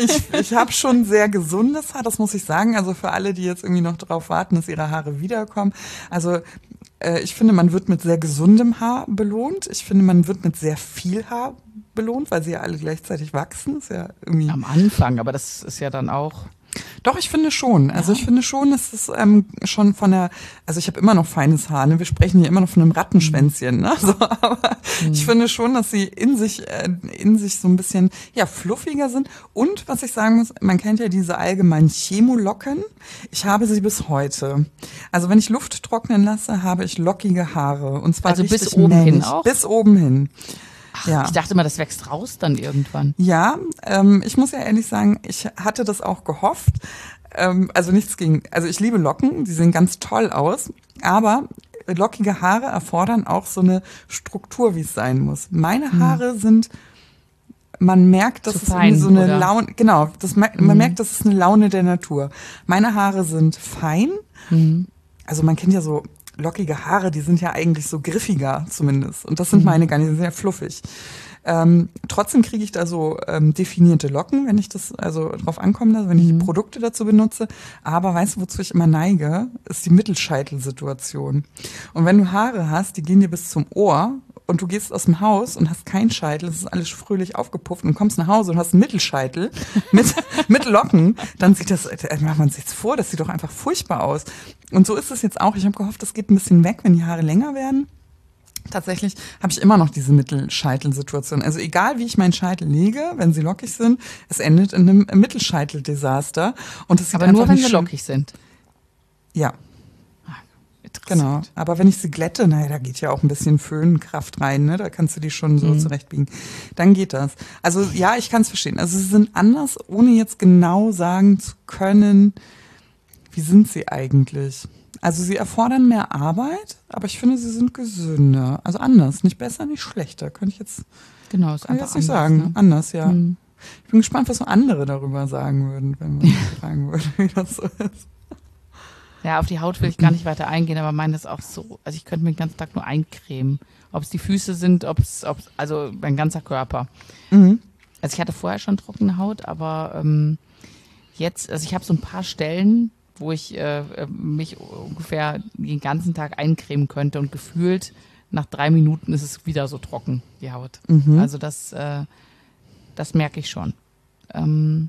ich, ich habe schon sehr gesundes Haar, das muss ich sagen. Also für alle, die jetzt irgendwie noch darauf warten, dass ihre Haare wiederkommen. Also äh, ich finde, man wird mit sehr gesundem Haar belohnt. Ich finde, man wird mit sehr viel Haar belohnt, weil sie ja alle gleichzeitig wachsen. Ist ja irgendwie am Anfang, aber das ist ja dann auch... Doch, ich finde schon. Also ja. ich finde schon, dass es ähm, schon von der, also ich habe immer noch feines Haar, ne? Wir sprechen hier immer noch von einem Rattenschwänzchen, ne? So, aber mhm. ich finde schon, dass sie in sich, äh, in sich so ein bisschen, ja, fluffiger sind. Und was ich sagen muss, man kennt ja diese allgemeinen Chemolocken. Ich habe sie bis heute. Also wenn ich Luft trocknen lasse, habe ich lockige Haare. Und zwar also richtig bis oben männlich. hin auch? Bis oben hin. Ach, ja. Ich dachte immer, das wächst raus dann irgendwann. Ja, ähm, ich muss ja ehrlich sagen, ich hatte das auch gehofft. Ähm, also nichts gegen, also ich liebe Locken, die sehen ganz toll aus, aber lockige Haare erfordern auch so eine Struktur, wie es sein muss. Meine Haare hm. sind, man merkt, dass Zu es fein, irgendwie so eine oder? Laune, genau, das, man hm. merkt, das ist eine Laune der Natur. Meine Haare sind fein, hm. also man kennt ja so lockige Haare, die sind ja eigentlich so griffiger zumindest. Und das sind mhm. meine gar nicht, die sind sehr fluffig. Ähm, trotzdem kriege ich da so ähm, definierte Locken, wenn ich das also drauf ankomme, also wenn ich mhm. die Produkte dazu benutze. Aber weißt du, wozu ich immer neige, ist die Mittelscheitelsituation. Und wenn du Haare hast, die gehen dir bis zum Ohr und du gehst aus dem Haus und hast keinen Scheitel, es ist alles fröhlich aufgepufft und kommst nach Hause und hast einen Mittelscheitel mit, mit Locken, dann sieht das, macht man sich vor, das sieht doch einfach furchtbar aus. Und so ist es jetzt auch. Ich habe gehofft, das geht ein bisschen weg, wenn die Haare länger werden. Tatsächlich habe ich immer noch diese Mittelscheitelsituation. Also egal, wie ich meinen Scheitel lege, wenn sie lockig sind, es endet in einem Mittelscheiteldesaster. Und das sieht aber einfach nur, wenn nicht sie schön. lockig sind. Ja. Genau, aber wenn ich sie glätte, naja, da geht ja auch ein bisschen Föhnkraft rein, ne? Da kannst du die schon so mhm. zurechtbiegen. Dann geht das. Also ja, ich kann es verstehen. Also sie sind anders, ohne jetzt genau sagen zu können, wie sind sie eigentlich. Also sie erfordern mehr Arbeit, aber ich finde, sie sind gesünder. Also anders, nicht besser, nicht schlechter. Könnte ich jetzt, genau, ist kann ich einfach jetzt nicht anders, sagen. Ne? Anders, ja. Mhm. Ich bin gespannt, was so andere darüber sagen würden, wenn man fragen würde, wie das so ist. Ja, auf die Haut will ich gar nicht weiter eingehen, aber meine ist auch so, also ich könnte mir den ganzen Tag nur eincremen. Ob es die Füße sind, ob es, also mein ganzer Körper. Mhm. Also ich hatte vorher schon trockene Haut, aber ähm, jetzt, also ich habe so ein paar Stellen, wo ich äh, mich ungefähr den ganzen Tag eincremen könnte und gefühlt nach drei Minuten ist es wieder so trocken, die Haut. Mhm. Also das, äh, das merke ich schon. Ähm,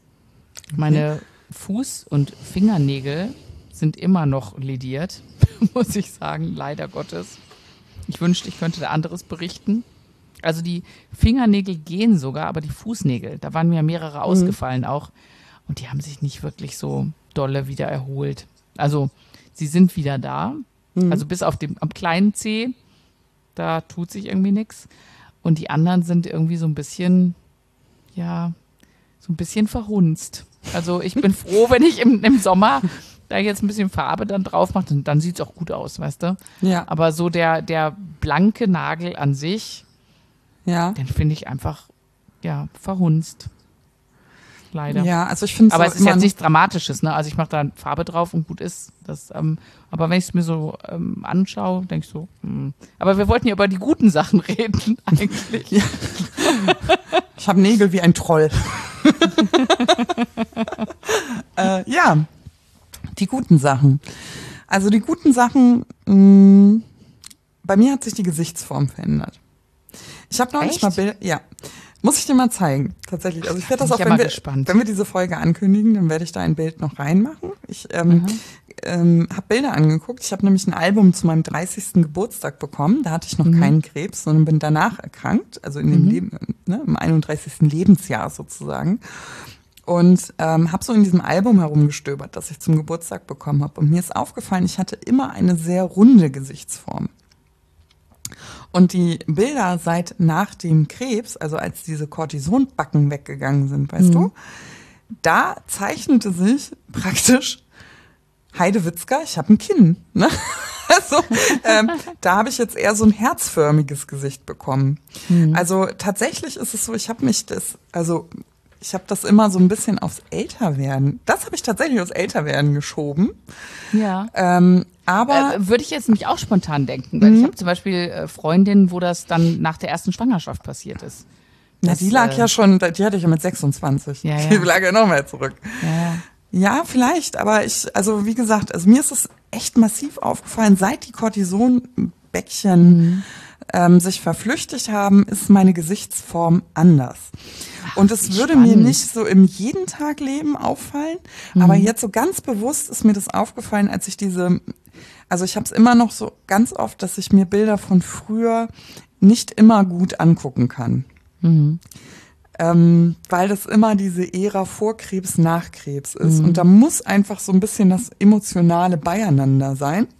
meine Fuß- und Fingernägel sind immer noch lediert, muss ich sagen, leider Gottes. Ich wünschte, ich könnte da anderes berichten. Also die Fingernägel gehen sogar, aber die Fußnägel, da waren mir mehrere ausgefallen mhm. auch. Und die haben sich nicht wirklich so dolle wieder erholt. Also sie sind wieder da. Mhm. Also bis auf dem am kleinen Zeh, da tut sich irgendwie nichts. Und die anderen sind irgendwie so ein bisschen, ja, so ein bisschen verhunzt. Also ich bin froh, wenn ich im, im Sommer da jetzt ein bisschen Farbe dann drauf mache, dann, dann sieht es auch gut aus, weißt du? Ja. Aber so der, der blanke Nagel an sich, ja. den finde ich einfach, ja, verhunzt. Leider. Ja, also ich finde aber so es ist jetzt nichts Dramatisches, ne? Also ich mache da Farbe drauf und gut ist. Das, ähm, aber wenn ich es mir so ähm, anschaue, denke ich so, mh. Aber wir wollten ja über die guten Sachen reden, eigentlich. Ja. Ich habe Nägel wie ein Troll. äh, ja, die guten Sachen. Also die guten Sachen, mh, bei mir hat sich die Gesichtsform verändert. Ich habe noch nicht mal Bilder, ja. Muss ich dir mal zeigen, tatsächlich. Also ich werde das auch, wenn wir, wenn wir diese Folge ankündigen, dann werde ich da ein Bild noch reinmachen. Ich ähm, ähm, habe Bilder angeguckt. Ich habe nämlich ein Album zu meinem dreißigsten Geburtstag bekommen. Da hatte ich noch mhm. keinen Krebs, sondern bin danach erkrankt, also in dem mhm. Leben, ne, im einunddreißigsten Lebensjahr sozusagen. Und ähm, habe so in diesem Album herumgestöbert, das ich zum Geburtstag bekommen habe. Und mir ist aufgefallen, ich hatte immer eine sehr runde Gesichtsform. Und die Bilder seit nach dem Krebs, also als diese Cortisonbacken weggegangen sind, weißt mhm. du, da zeichnete sich praktisch Heidewitzka, ich habe ein Kinn. Ne? Also ähm, da habe ich jetzt eher so ein herzförmiges Gesicht bekommen. Mhm. Also tatsächlich ist es so, ich habe mich das, also ich habe das immer so ein bisschen aufs Älterwerden, das habe ich tatsächlich aufs Älterwerden geschoben. Ja. Ähm, aber äh, würde ich jetzt nämlich auch spontan denken, weil mhm. ich habe zum Beispiel äh, Freundinnen, wo das dann nach der ersten Schwangerschaft passiert ist. Na, das, die lag äh, ja schon, die hatte ich ja mit sechsundzwanzig. Ja, ja. Die lag ja noch mehr zurück. Ja. Ja, vielleicht, aber ich, also wie gesagt, also mir ist es echt massiv aufgefallen, seit die Cortisonbäckchen mhm. ähm, sich verflüchtigt haben, ist meine Gesichtsform anders. Ach, und es würde spannend. Mir nicht so im jeden Tag Leben auffallen, mhm. aber jetzt so ganz bewusst ist mir das aufgefallen, als ich diese, also ich habe es immer noch so ganz oft, dass ich mir Bilder von früher nicht immer gut angucken kann. Mhm. Ähm, weil das immer diese Ära vor Krebs, nach Krebs ist. Mhm. Und da muss einfach so ein bisschen das emotionale Beieinander sein.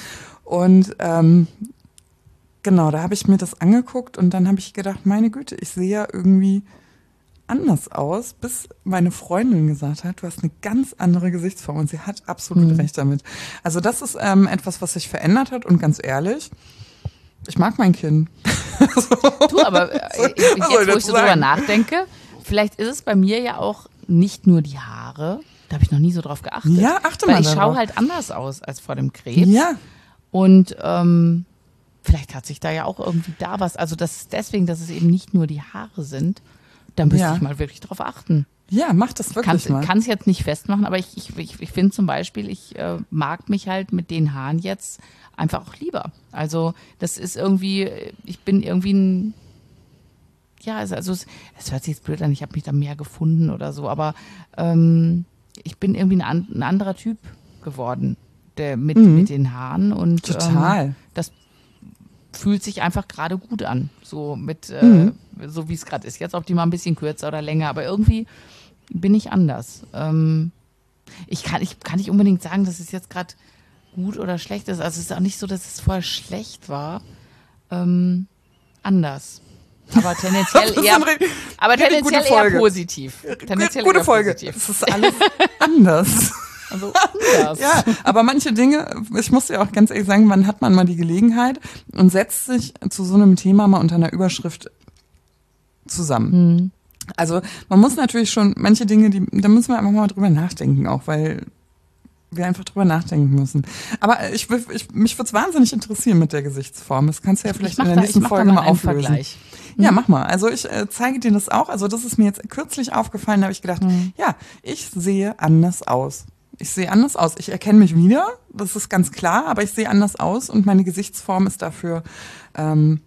Und ähm, genau, da habe ich mir das angeguckt und dann habe ich gedacht, meine Güte, ich sehe ja irgendwie anders aus, bis meine Freundin gesagt hat, du hast eine ganz andere Gesichtsform und sie hat absolut mhm. recht damit. Also das ist ähm, etwas, was sich verändert hat und ganz ehrlich, ich mag mein Kind. so. Du, aber äh, jetzt, wo ich so drüber nachdenke, vielleicht ist es bei mir ja auch nicht nur die Haare. Da habe ich noch nie so drauf geachtet. Ja, achte mal Weil ich darauf. schaue halt anders aus als vor dem Krebs. Ja. Und ähm, vielleicht hat sich da ja auch irgendwie da was. Also das ist deswegen, dass es eben nicht nur die Haare sind. Da müsste Ja. ich mal wirklich drauf achten. Ja, mach das wirklich Kann's, mal. Kann es jetzt nicht festmachen, aber ich, ich, ich, ich finde zum Beispiel, ich äh, mag mich halt mit den Haaren jetzt einfach auch lieber. Also das ist irgendwie, ich bin irgendwie ein, ja, also, also es, es hört sich jetzt blöd an, ich habe mich da mehr gefunden oder so, aber ähm, ich bin irgendwie ein, ein anderer Typ geworden der, mit, Mhm. mit den Haaren und Total. Ähm, das fühlt sich einfach gerade gut an, so mit, Mhm. äh, so wie es gerade ist. Jetzt ob die mal ein bisschen kürzer oder länger, aber irgendwie bin ich anders. Ähm, ich kann, ich kann nicht unbedingt sagen, dass es jetzt gerade gut oder schlecht ist. Also es ist auch nicht so, dass es vorher schlecht war. Ähm, anders. Aber tendenziell Das ist eher, eine re- aber richtig tendenziell gute eher Folge. positiv. Tendenziell Gute eher Folge. positiv. Es ist alles anders. Also anders. Ja, aber manche Dinge, ich muss dir auch ganz ehrlich sagen, wann hat man mal die Gelegenheit und setzt sich zu so einem Thema mal unter einer Überschrift zusammen. Hm. Also man muss natürlich schon, manche Dinge, die, da müssen wir einfach mal drüber nachdenken auch, weil wir einfach drüber nachdenken müssen. Aber ich, will- ich mich würde es wahnsinnig interessieren mit der Gesichtsform. Das kannst du ja vielleicht Ich mach in der da- nächsten ich mach da Folge mal einen auflösen. Vergleich. Ja, mach mal. Also ich äh, zeige dir das auch. Also das ist mir jetzt kürzlich aufgefallen, da habe ich gedacht, Mhm. ja, ich sehe anders aus. Ich sehe anders aus. Ich erkenne mich wieder, das ist ganz klar, aber ich sehe anders aus und meine Gesichtsform ist dafür ähm,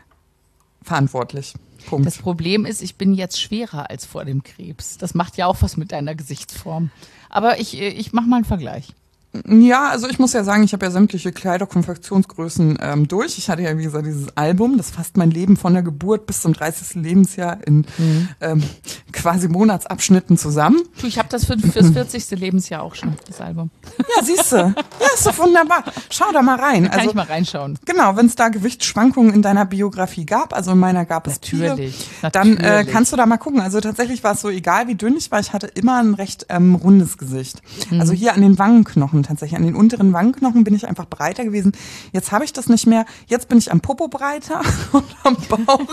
verantwortlich. Punkt. Das Problem ist, ich bin jetzt schwerer als vor dem Krebs. Das macht ja auch was mit deiner Gesichtsform. Aber ich, ich mache mal einen Vergleich. Ja, also ich muss ja sagen, ich habe ja sämtliche Kleiderkonfektionsgrößen ähm, durch. Ich hatte ja, wie gesagt, dieses Album, das fasst mein Leben von der Geburt bis zum dreißigsten Lebensjahr in Mhm. ähm, quasi Monatsabschnitten zusammen. Du, ich habe das für, fürs vierzigste Lebensjahr auch schon, das Album. Ja, siehst du. Ja, ist doch wunderbar. Schau da mal rein. Kann Also ich mal reinschauen. genau, wenn es da Gewichtsschwankungen in deiner Biografie gab, also in meiner gab es Natürlich, viele, dann äh, natürlich. kannst du da mal gucken. Also tatsächlich war es so, egal wie dünn ich war, ich hatte immer ein recht ähm, rundes Gesicht. Mhm. Also hier an den Wangenknochen tatsächlich, an den unteren Wangenknochen bin ich einfach breiter gewesen. Jetzt habe ich das nicht mehr. Jetzt bin ich am Popo breiter und am Bauch,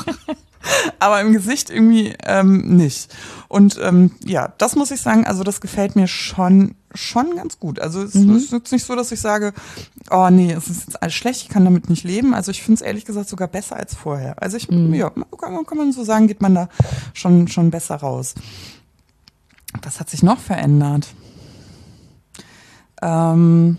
aber im Gesicht irgendwie ähm, nicht. Und ähm, ja, das muss ich sagen, also das gefällt mir schon schon ganz gut. Also es Mhm. ist jetzt nicht so, dass ich sage, oh nee, es ist jetzt alles schlecht, ich kann damit nicht leben. Also ich finde es ehrlich gesagt sogar besser als vorher. Also ich, Mhm. ja, kann, kann man so sagen, geht man da schon, schon besser raus. Was hat sich noch verändert? Ähm,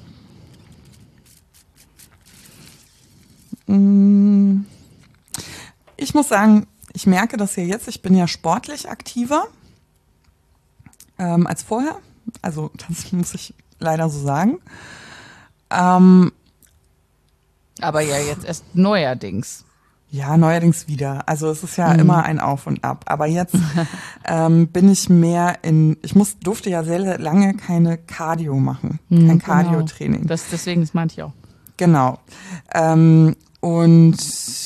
mh, ich muss sagen, ich merke das ja jetzt, ich bin ja sportlich aktiver ähm, als vorher. Also das muss ich leider so sagen. Ähm, Aber ja, jetzt erst neuerdings. ja, neuerdings wieder. Also es ist ja Mhm. immer ein Auf und Ab. Aber jetzt ähm, bin ich mehr in, ich muss, durfte ja sehr, sehr lange keine Cardio machen. Mhm, kein genau. Cardio-Training. Das, deswegen, das meinte ich auch. Genau. Ähm, und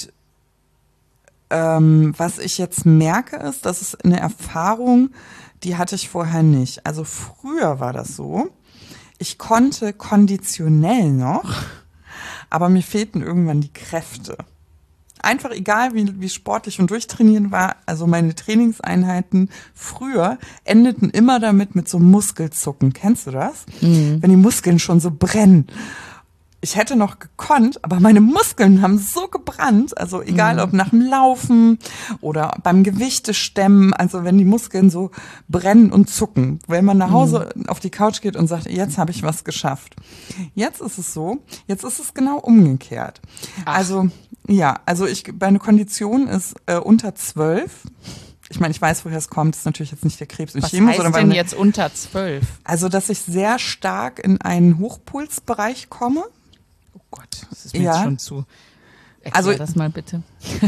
ähm, was ich jetzt merke, ist, das ist eine Erfahrung, die hatte ich vorher nicht. Also früher war das so, ich konnte konditionell noch, aber mir fehlten irgendwann die Kräfte. Einfach egal, wie, wie sportlich und durchtrainieren war, also meine Trainingseinheiten früher endeten immer damit mit so Muskelzucken. Kennst du das? Mhm. Wenn die Muskeln schon so brennen. ich hätte noch gekonnt, aber meine Muskeln haben so gebrannt, also egal ob nach dem Laufen oder beim Gewichtestemmen, also wenn die Muskeln so brennen und zucken, wenn man nach Hause mhm. auf die Couch geht und sagt, jetzt habe ich was geschafft. Jetzt ist es so, jetzt ist es genau umgekehrt. Ach. Also ja, also ich, meine Kondition ist äh, unter zwölf. Ich meine, ich weiß, woher es kommt, das ist natürlich jetzt nicht der Krebs und Was Chemo, heißt sondern denn weil, jetzt unter zwölf? Also, dass ich sehr stark in einen Hochpulsbereich komme. Oh Gott, das ist mir ja. jetzt schon zu. Erklär also, das mal bitte.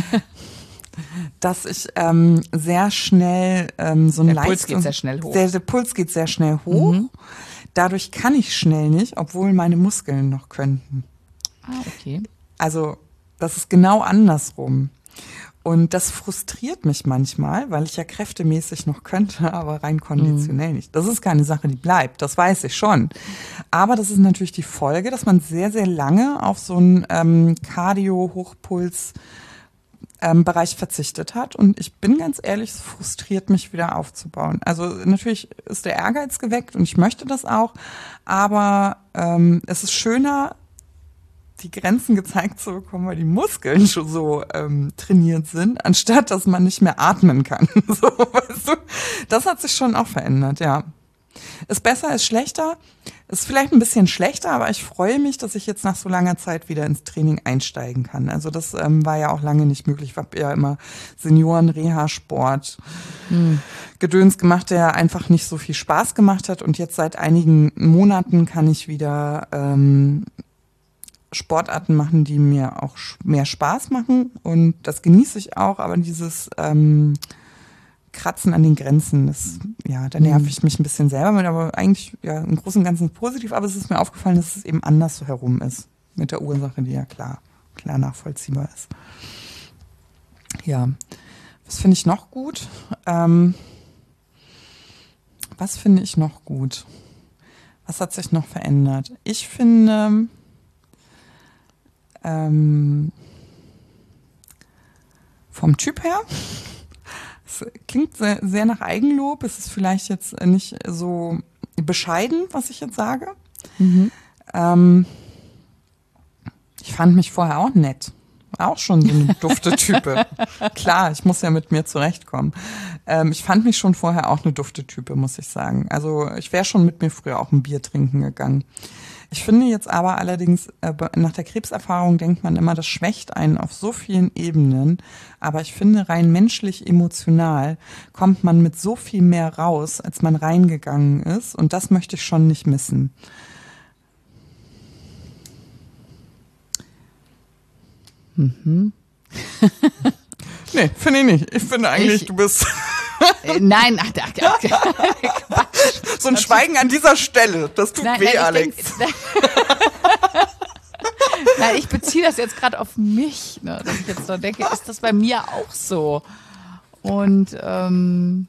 Dass ich ähm, sehr schnell ähm, so ein Der Leistung, Puls geht sehr schnell hoch. Der, der Puls geht sehr schnell hoch. Mhm. Dadurch kann ich schnell nicht, obwohl meine Muskeln noch könnten. Ah, okay. Also, das ist genau andersrum. Und das frustriert mich manchmal, weil ich ja kräftemäßig noch könnte, aber rein konditionell mhm. nicht. Das ist keine Sache, die bleibt, das weiß ich schon. Aber das ist natürlich die Folge, dass man sehr, sehr lange auf so einen ähm, Cardio-Hochpuls ähm, Bereich verzichtet hat. Und ich bin ganz ehrlich, es frustriert mich wieder aufzubauen. Also natürlich ist der Ehrgeiz geweckt und ich möchte das auch, aber ähm, es ist schöner, die Grenzen gezeigt zu bekommen, weil die Muskeln schon so ähm, trainiert sind, anstatt dass man nicht mehr atmen kann. So, weißt du? Das hat sich schon auch verändert, ja. Ist besser, ist schlechter, ist vielleicht ein bisschen schlechter, aber ich freue mich, dass ich jetzt nach so langer Zeit wieder ins Training einsteigen kann. Also das ähm, war ja auch lange nicht möglich. Ich habe ja immer Senioren-Reha-Sport hm. Gedöns gemacht, der einfach nicht so viel Spaß gemacht hat. Und jetzt seit einigen Monaten kann ich wieder ähm, Sportarten machen, die mir auch mehr Spaß machen, und das genieße ich auch, aber dieses ähm, Kratzen an den Grenzen, das, ja, da nerv ich mich ein bisschen selber mit, aber eigentlich ja im Großen und Ganzen positiv, aber es ist mir aufgefallen, dass es eben anders so herum ist mit der Ursache, die ja klar, klar nachvollziehbar ist. Ja, was finde ich noch gut? Ähm, was finde ich noch gut? Was hat sich noch verändert? Ich finde, Ähm, vom Typ her, es klingt sehr, sehr nach Eigenlob, es ist vielleicht jetzt nicht so bescheiden, was ich jetzt sage. Mhm. Ähm, ich fand mich vorher auch nett. War auch schon so eine dufte Type. Klar, ich muss ja mit mir zurechtkommen. Ähm, ich fand mich schon vorher auch eine dufte Type, muss ich sagen. Also ich wäre schon mit mir früher auch ein Bier trinken gegangen. Ich finde jetzt aber allerdings, äh, nach der Krebserfahrung denkt man immer, das schwächt einen auf so vielen Ebenen. Aber ich finde, rein menschlich, emotional kommt man mit so viel mehr raus, als man reingegangen ist. Und das möchte ich schon nicht missen. Mhm. Nee, finde ich nicht. Ich finde eigentlich, ich, du bist... äh, nein, ach, ach, ach, so ein Schweigen an dieser Stelle, das tut nein, weh, nein, Alex. Denk, nein, ich beziehe das jetzt gerade auf mich, ne, dass ich jetzt so denke, ist das bei mir auch so? Und ähm,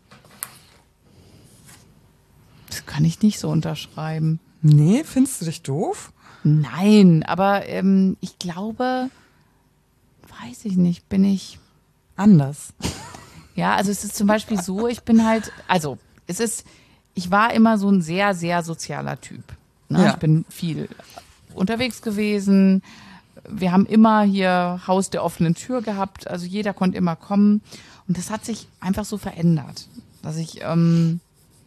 das kann ich nicht so unterschreiben. Nee, findest du dich doof? Nein, aber ähm, ich glaube, weiß ich nicht, bin ich anders. Ja, also es ist zum Beispiel so, ich bin halt, also es ist, ich war immer so ein sehr, sehr sozialer Typ. Ne? Ja. Ich bin viel unterwegs gewesen. Wir haben immer hier Haus der offenen Tür gehabt. Also jeder konnte immer kommen. Und das hat sich einfach so verändert, dass ich, ähm,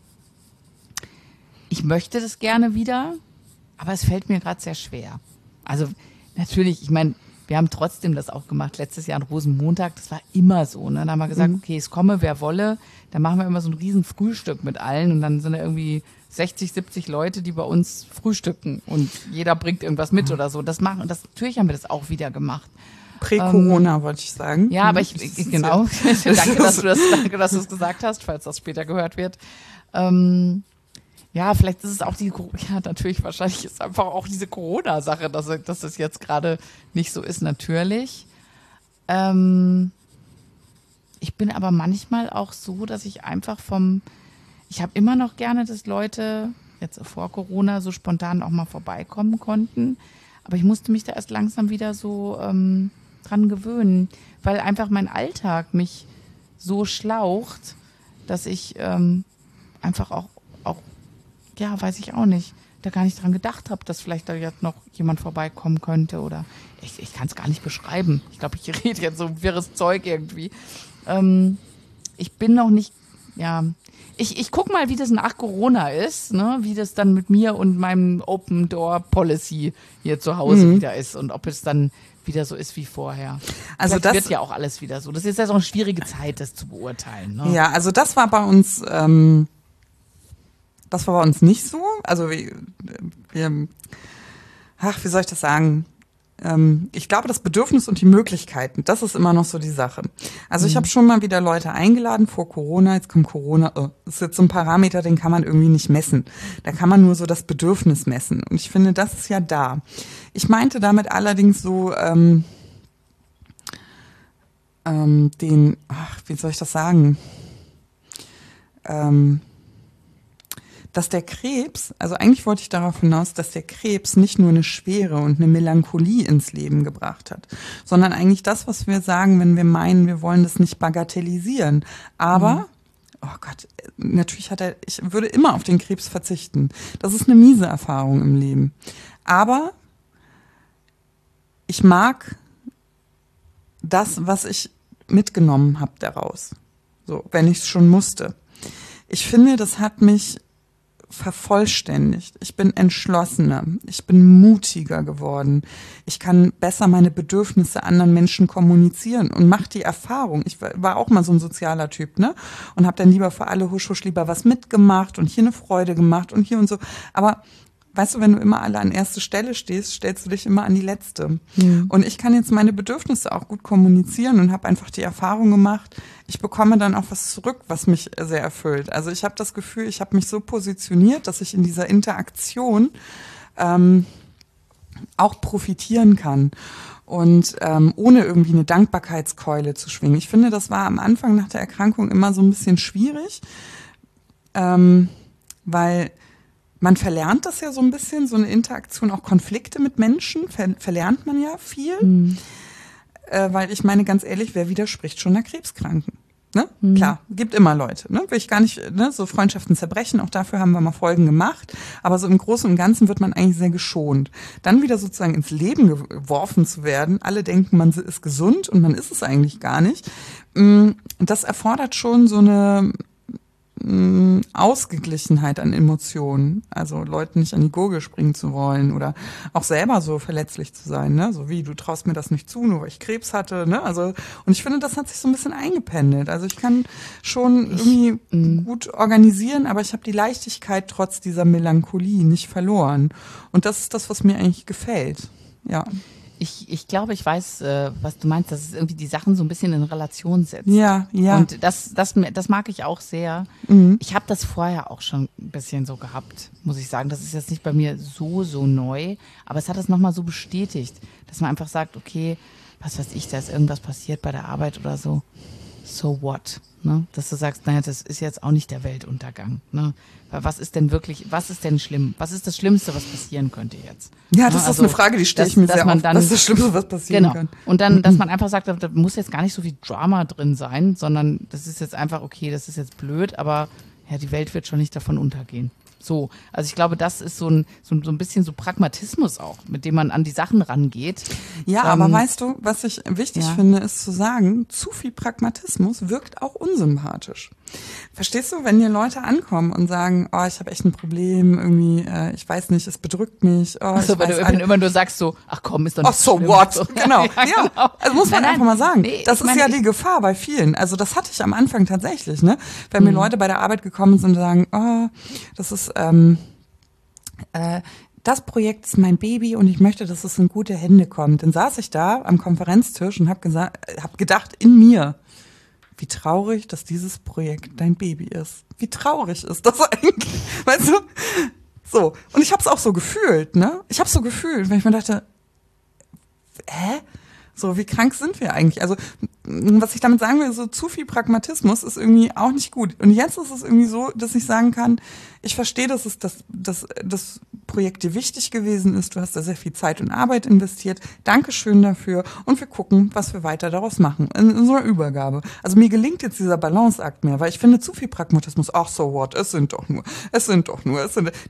ich möchte das gerne wieder, aber es fällt mir gerade sehr schwer. Also natürlich, ich meine, wir haben trotzdem das auch gemacht. Letztes Jahr an Rosenmontag, das war immer so. Ne? Da haben wir gesagt, mhm. okay, es komme, wer wolle. Dann machen wir immer so ein riesen Frühstück mit allen. Und dann sind da irgendwie sechzig, siebzig Leute, die bei uns frühstücken. Und jeder bringt irgendwas mit mhm. oder so. Das machen, das, natürlich haben wir das auch wieder gemacht. Prä-Corona, ähm, wollte ich sagen. Ja, aber ich, ich genau. danke, dass du das, danke, dass du es gesagt hast, falls das später gehört wird. Ähm, Ja, vielleicht ist es auch die, ja, natürlich, wahrscheinlich ist einfach auch diese Corona-Sache, dass, dass es jetzt gerade nicht so ist, natürlich. Ähm, ich bin aber manchmal auch so, dass ich einfach vom, ich habe immer noch gerne, dass Leute jetzt vor Corona so spontan auch mal vorbeikommen konnten, aber ich musste mich da erst langsam wieder so ähm, dran gewöhnen, weil einfach mein Alltag mich so schlaucht, dass ich ähm, einfach auch ja, weiß ich auch nicht, da gar nicht dran gedacht habe, dass vielleicht da jetzt noch jemand vorbeikommen könnte oder ich, ich kann es gar nicht beschreiben. Ich glaube, ich rede jetzt so wirres Zeug irgendwie. Ähm, ich bin noch nicht, ja, ich, ich guck mal, wie das nach Corona ist, ne, wie das dann mit mir und meinem Open Door Policy hier zu Hause mhm. wieder ist und ob es dann wieder so ist wie vorher. Also Vielleicht das wird ja auch alles wieder so. Das ist ja so eine schwierige Zeit, das zu beurteilen. Ne? Ja, also das war bei uns, ähm, das war bei uns nicht so. Also wir, wir ach, wie soll ich das sagen? Ähm, ich glaube, das Bedürfnis und die Möglichkeiten, das ist immer noch so die Sache. Also mhm. ich habe schon mal wieder Leute eingeladen vor Corona, jetzt kommt Corona, oh, das ist jetzt so ein Parameter, den kann man irgendwie nicht messen. Da kann man nur so das Bedürfnis messen. Und ich finde, das ist ja da. Ich meinte damit allerdings so ähm, ähm, den, ach, wie soll ich das sagen? Ähm, dass der Krebs, also eigentlich wollte ich darauf hinaus, dass der Krebs nicht nur eine Schwere und eine Melancholie ins Leben gebracht hat, sondern eigentlich das, was wir sagen, wenn wir meinen, wir wollen das nicht bagatellisieren. Aber, mhm. oh Gott, natürlich hat er, ich würde immer auf den Krebs verzichten. Das ist eine miese Erfahrung im Leben. Aber ich mag das, was ich mitgenommen habe daraus. So, wenn ich es schon musste. Ich finde, das hat mich vervollständigt. Ich bin entschlossener. Ich bin mutiger geworden. Ich kann besser meine Bedürfnisse anderen Menschen kommunizieren und mache die Erfahrung. Ich war auch mal so ein sozialer Typ, ne? Und habe dann lieber für alle husch husch lieber was mitgemacht und hier eine Freude gemacht und hier und so. Aber weißt du, wenn du immer alle an erste Stelle stehst, stellst du dich immer an die letzte. Mhm. Und ich kann jetzt meine Bedürfnisse auch gut kommunizieren und habe einfach die Erfahrung gemacht, ich bekomme dann auch was zurück, was mich sehr erfüllt. Also ich habe das Gefühl, ich habe mich so positioniert, dass ich in dieser Interaktion ähm, auch profitieren kann. Und ähm, ohne irgendwie eine Dankbarkeitskeule zu schwingen. Ich finde, das war am Anfang nach der Erkrankung immer so ein bisschen schwierig, ähm, weil man verlernt das ja so ein bisschen, so eine Interaktion, auch Konflikte mit Menschen, ver- verlernt man ja viel. Mhm. Äh, weil ich meine, ganz ehrlich, wer widerspricht schon einer Krebskranken? Ne? Mhm. Klar, gibt immer Leute. Ne? Will ich gar nicht, ne? So Freundschaften zerbrechen, auch dafür haben wir mal Folgen gemacht. Aber so im Großen und Ganzen wird man eigentlich sehr geschont. Dann wieder sozusagen ins Leben geworfen zu werden. Alle denken, man ist gesund und man ist es eigentlich gar nicht. Das erfordert schon so eine Ausgeglichenheit an Emotionen, also Leuten nicht an die Gurgel springen zu wollen oder auch selber so verletzlich zu sein, ne? So wie, du traust mir das nicht zu, nur weil ich Krebs hatte, ne? Also, und ich finde, das hat sich so ein bisschen eingependelt. Also ich kann schon ich, irgendwie mh. gut organisieren, aber ich habe die Leichtigkeit trotz dieser Melancholie nicht verloren. Und das ist das, was mir eigentlich gefällt, ja. Ich, ich glaube, ich weiß, äh, was du meinst, dass es irgendwie die Sachen so ein bisschen in Relation setzt. Ja, ja. Und das, das, das mag ich auch sehr. Mhm. Ich habe das vorher auch schon ein bisschen so gehabt, muss ich sagen. Das ist jetzt nicht bei mir so, so neu, aber es hat es nochmal so bestätigt, dass man einfach sagt, okay, was weiß ich, da ist irgendwas passiert bei der Arbeit oder so. So what? Ne? Dass du sagst, naja, das ist jetzt auch nicht der Weltuntergang. Ne? Was ist denn wirklich, was ist denn schlimm? Was ist das Schlimmste, was passieren könnte jetzt? Ja, das ne? ist also, eine Frage, die stelle ich mir sehr oft. Was ist das Schlimmste, was passieren genau. kann? Und dann, dass man einfach sagt, da muss jetzt gar nicht so viel Drama drin sein, sondern das ist jetzt einfach, okay, das ist jetzt blöd, aber ja, die Welt wird schon nicht davon untergehen. So, also ich glaube, das ist so ein, so, so ein bisschen so Pragmatismus auch, mit dem man an die Sachen rangeht. Ja, ähm, aber weißt du, was ich wichtig ja. finde, ist zu sagen, zu viel Pragmatismus wirkt auch unsympathisch. Verstehst du, wenn hier Leute ankommen und sagen, oh, ich habe echt ein Problem, irgendwie, äh, ich weiß nicht, es bedrückt mich. Oh, also, ich weil weiß du alle... immer nur sagst so, ach komm, ist doch nicht oh, so schlimm. what? So. Genau, ja, ja. Genau. Also muss man nein, einfach mal sagen. Nee, das ist meine, ja die Gefahr bei vielen. Also das hatte ich am Anfang tatsächlich, ne? Wenn mir Leute bei der Arbeit gekommen sind und sagen, oh, das ist, ähm, äh, das Projekt ist mein Baby und ich möchte, dass es in gute Hände kommt. Dann saß ich da am Konferenztisch und habe gesagt, hab gedacht in mir, wie traurig, dass dieses Projekt dein Baby ist. Wie traurig ist das eigentlich? Weißt du? So. Und ich habe es auch so gefühlt, ne? Ich habe so gefühlt, wenn ich mir dachte, hä? So, wie krank sind wir eigentlich? Also, was ich damit sagen will, so zu viel Pragmatismus ist irgendwie auch nicht gut. Und jetzt ist es irgendwie so, dass ich sagen kann, ich verstehe, dass es das, das, das Projekt dir wichtig gewesen ist. Du hast da sehr viel Zeit und Arbeit investiert. Dankeschön dafür. Und wir gucken, was wir weiter daraus machen. In unserer Übergabe. Also mir gelingt jetzt dieser Balanceakt mehr, weil ich finde, zu viel Pragmatismus, ach so what, es sind doch nur, es sind doch nur, es sind, dann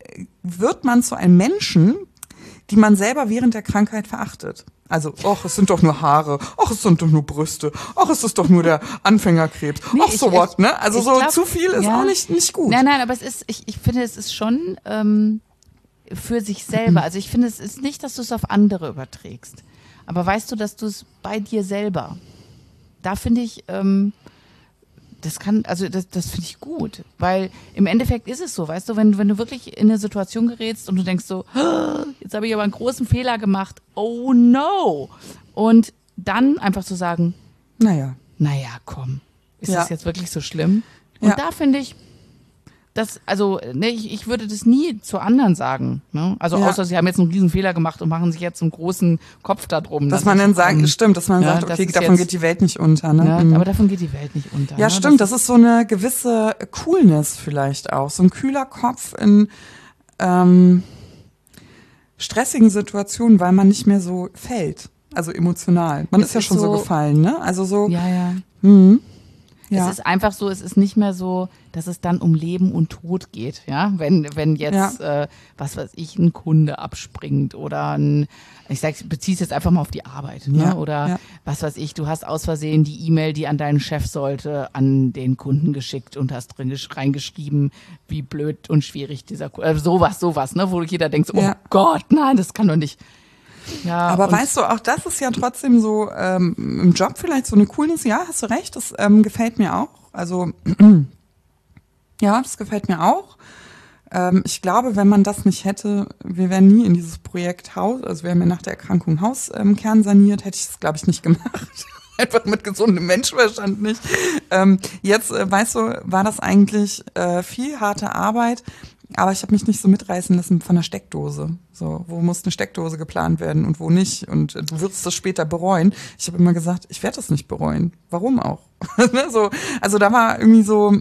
wird man zu einem Menschen, die man selber während der Krankheit verachtet. Also, ach, es sind doch nur Haare, ach, es sind doch nur Brüste, ach, es ist doch nur der Anfängerkrebs, nee, ach, so what, ne? Also so glaub, zu viel ist ja. auch nicht, nicht gut. Nein, nein, aber es ist, ich, ich finde, es ist schon ähm, für sich selber. Also ich finde, es ist nicht, dass du es auf andere überträgst. Aber weißt du, dass du es bei dir selber, da finde ich, ähm, das kann, also das, das finde ich gut, weil im Endeffekt ist es so, weißt du, wenn, wenn du wirklich in eine Situation gerätst und du denkst so, jetzt habe ich aber einen großen Fehler gemacht, oh no, und dann einfach zu sagen, naja, naja, komm, ist ja. das jetzt wirklich so schlimm? Und ja. da finde ich, das, also ne, ich, ich würde das nie zu anderen sagen. Ne? Also ja. außer sie haben jetzt einen riesen Fehler gemacht und machen sich jetzt einen großen Kopf da drum. Dass, dass man dann sagt, um, stimmt, dass man ja, sagt, okay, davon jetzt, geht die Welt nicht unter. Ne? Ja, mhm. Aber davon geht die Welt nicht unter. Ja, ne? stimmt, das, das ist so eine gewisse Coolness vielleicht auch. So ein kühler Kopf in ähm, stressigen Situationen, weil man nicht mehr so fällt. Also emotional. Man ist ja ist schon so, so gefallen, ne? Also so. Ja, ja. Mh. Ja. Es ist einfach so, es ist nicht mehr so, dass es dann um Leben und Tod geht, ja. Wenn, wenn jetzt, ja. äh, was weiß ich, ein Kunde abspringt oder ein, ich sag, ich beziehe es jetzt einfach mal auf die Arbeit, ne? Ja. Oder ja. was weiß ich, du hast aus Versehen die E-Mail, die an deinen Chef sollte, an den Kunden geschickt und hast drin reingeschrieben, wie blöd und schwierig dieser Kunde, äh, sowas, sowas, ne? Wo jeder denkt, so, ja. oh Gott, nein, das kann doch nicht. Ja, aber weißt du, auch das ist ja trotzdem so ähm, im Job vielleicht so eine Coolness. Ja, hast du recht, das ähm, gefällt mir auch. Also ja, das gefällt mir auch. Ähm, ich glaube, wenn man das nicht hätte, wir wären nie in dieses Projekt Haus, also wir haben ja nach der Erkrankung Hauskern ähm, saniert, hätte ich das, glaube ich, nicht gemacht. Einfach mit gesundem Menschenverstand nicht. Ähm, jetzt, äh, weißt du, war das eigentlich äh, viel harte Arbeit. Aber ich habe mich nicht so mitreißen lassen von der Steckdose. So, wo muss eine Steckdose geplant werden und wo nicht. Und du wirst das später bereuen. Ich habe immer gesagt, ich werde das nicht bereuen. Warum auch? so, also da war irgendwie so,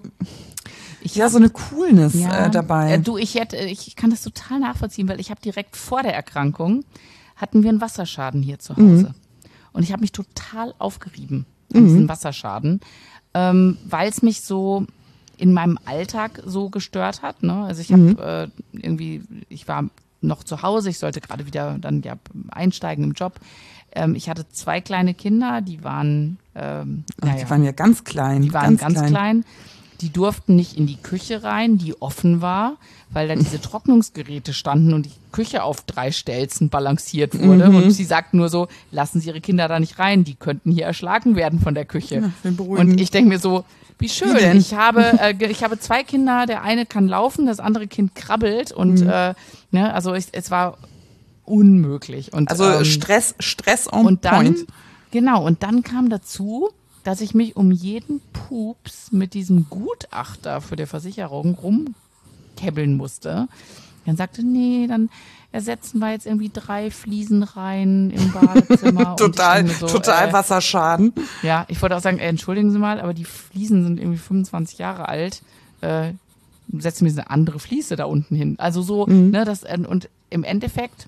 ich ja, so eine Coolness ja, äh, dabei. Äh, du, ich hätte, ich kann das total nachvollziehen, weil ich habe direkt vor der Erkrankung hatten wir einen Wasserschaden hier zu Hause. Mhm. Und ich habe mich total aufgerieben an mhm. diesen Wasserschaden, ähm, weil es mich so in meinem Alltag so gestört hat. Ne? Also ich habe mhm. äh, irgendwie, ich war noch zu Hause, ich sollte gerade wieder dann ja einsteigen im Job. Ähm, ich hatte zwei kleine Kinder, die waren, ähm, Ach, naja, die waren ja ganz klein. Die waren ganz, ganz klein. klein. Die durften nicht in die Küche rein, die offen war, weil da diese Trocknungsgeräte standen und die Küche auf drei Stelzen balanciert wurde. Mhm. Und sie sagt nur so, lassen Sie Ihre Kinder da nicht rein, die könnten hier erschlagen werden von der Küche. Ja, und ich denke mir so, wie schön. Wie ich habe, äh, ich habe zwei Kinder, der eine kann laufen, das andere Kind krabbelt und mhm. äh, ne, also ich, es war unmöglich. Und, also ähm, Stress, Stress on und dann, point. Genau, und dann kam dazu, dass ich mich um jeden Pups mit diesem Gutachter für die Versicherung rumkäbbeln musste. Dann sagte, nee, dann ersetzen wir jetzt irgendwie drei Fliesen rein im Badezimmer. total, so, total äh, Wasserschaden. Ja, ich wollte auch sagen, äh, entschuldigen Sie mal, aber die Fliesen sind irgendwie fünfundzwanzig Jahre alt. Äh, setzen wir eine andere Fliese da unten hin. Also so, mhm. ne, das, äh, und im Endeffekt,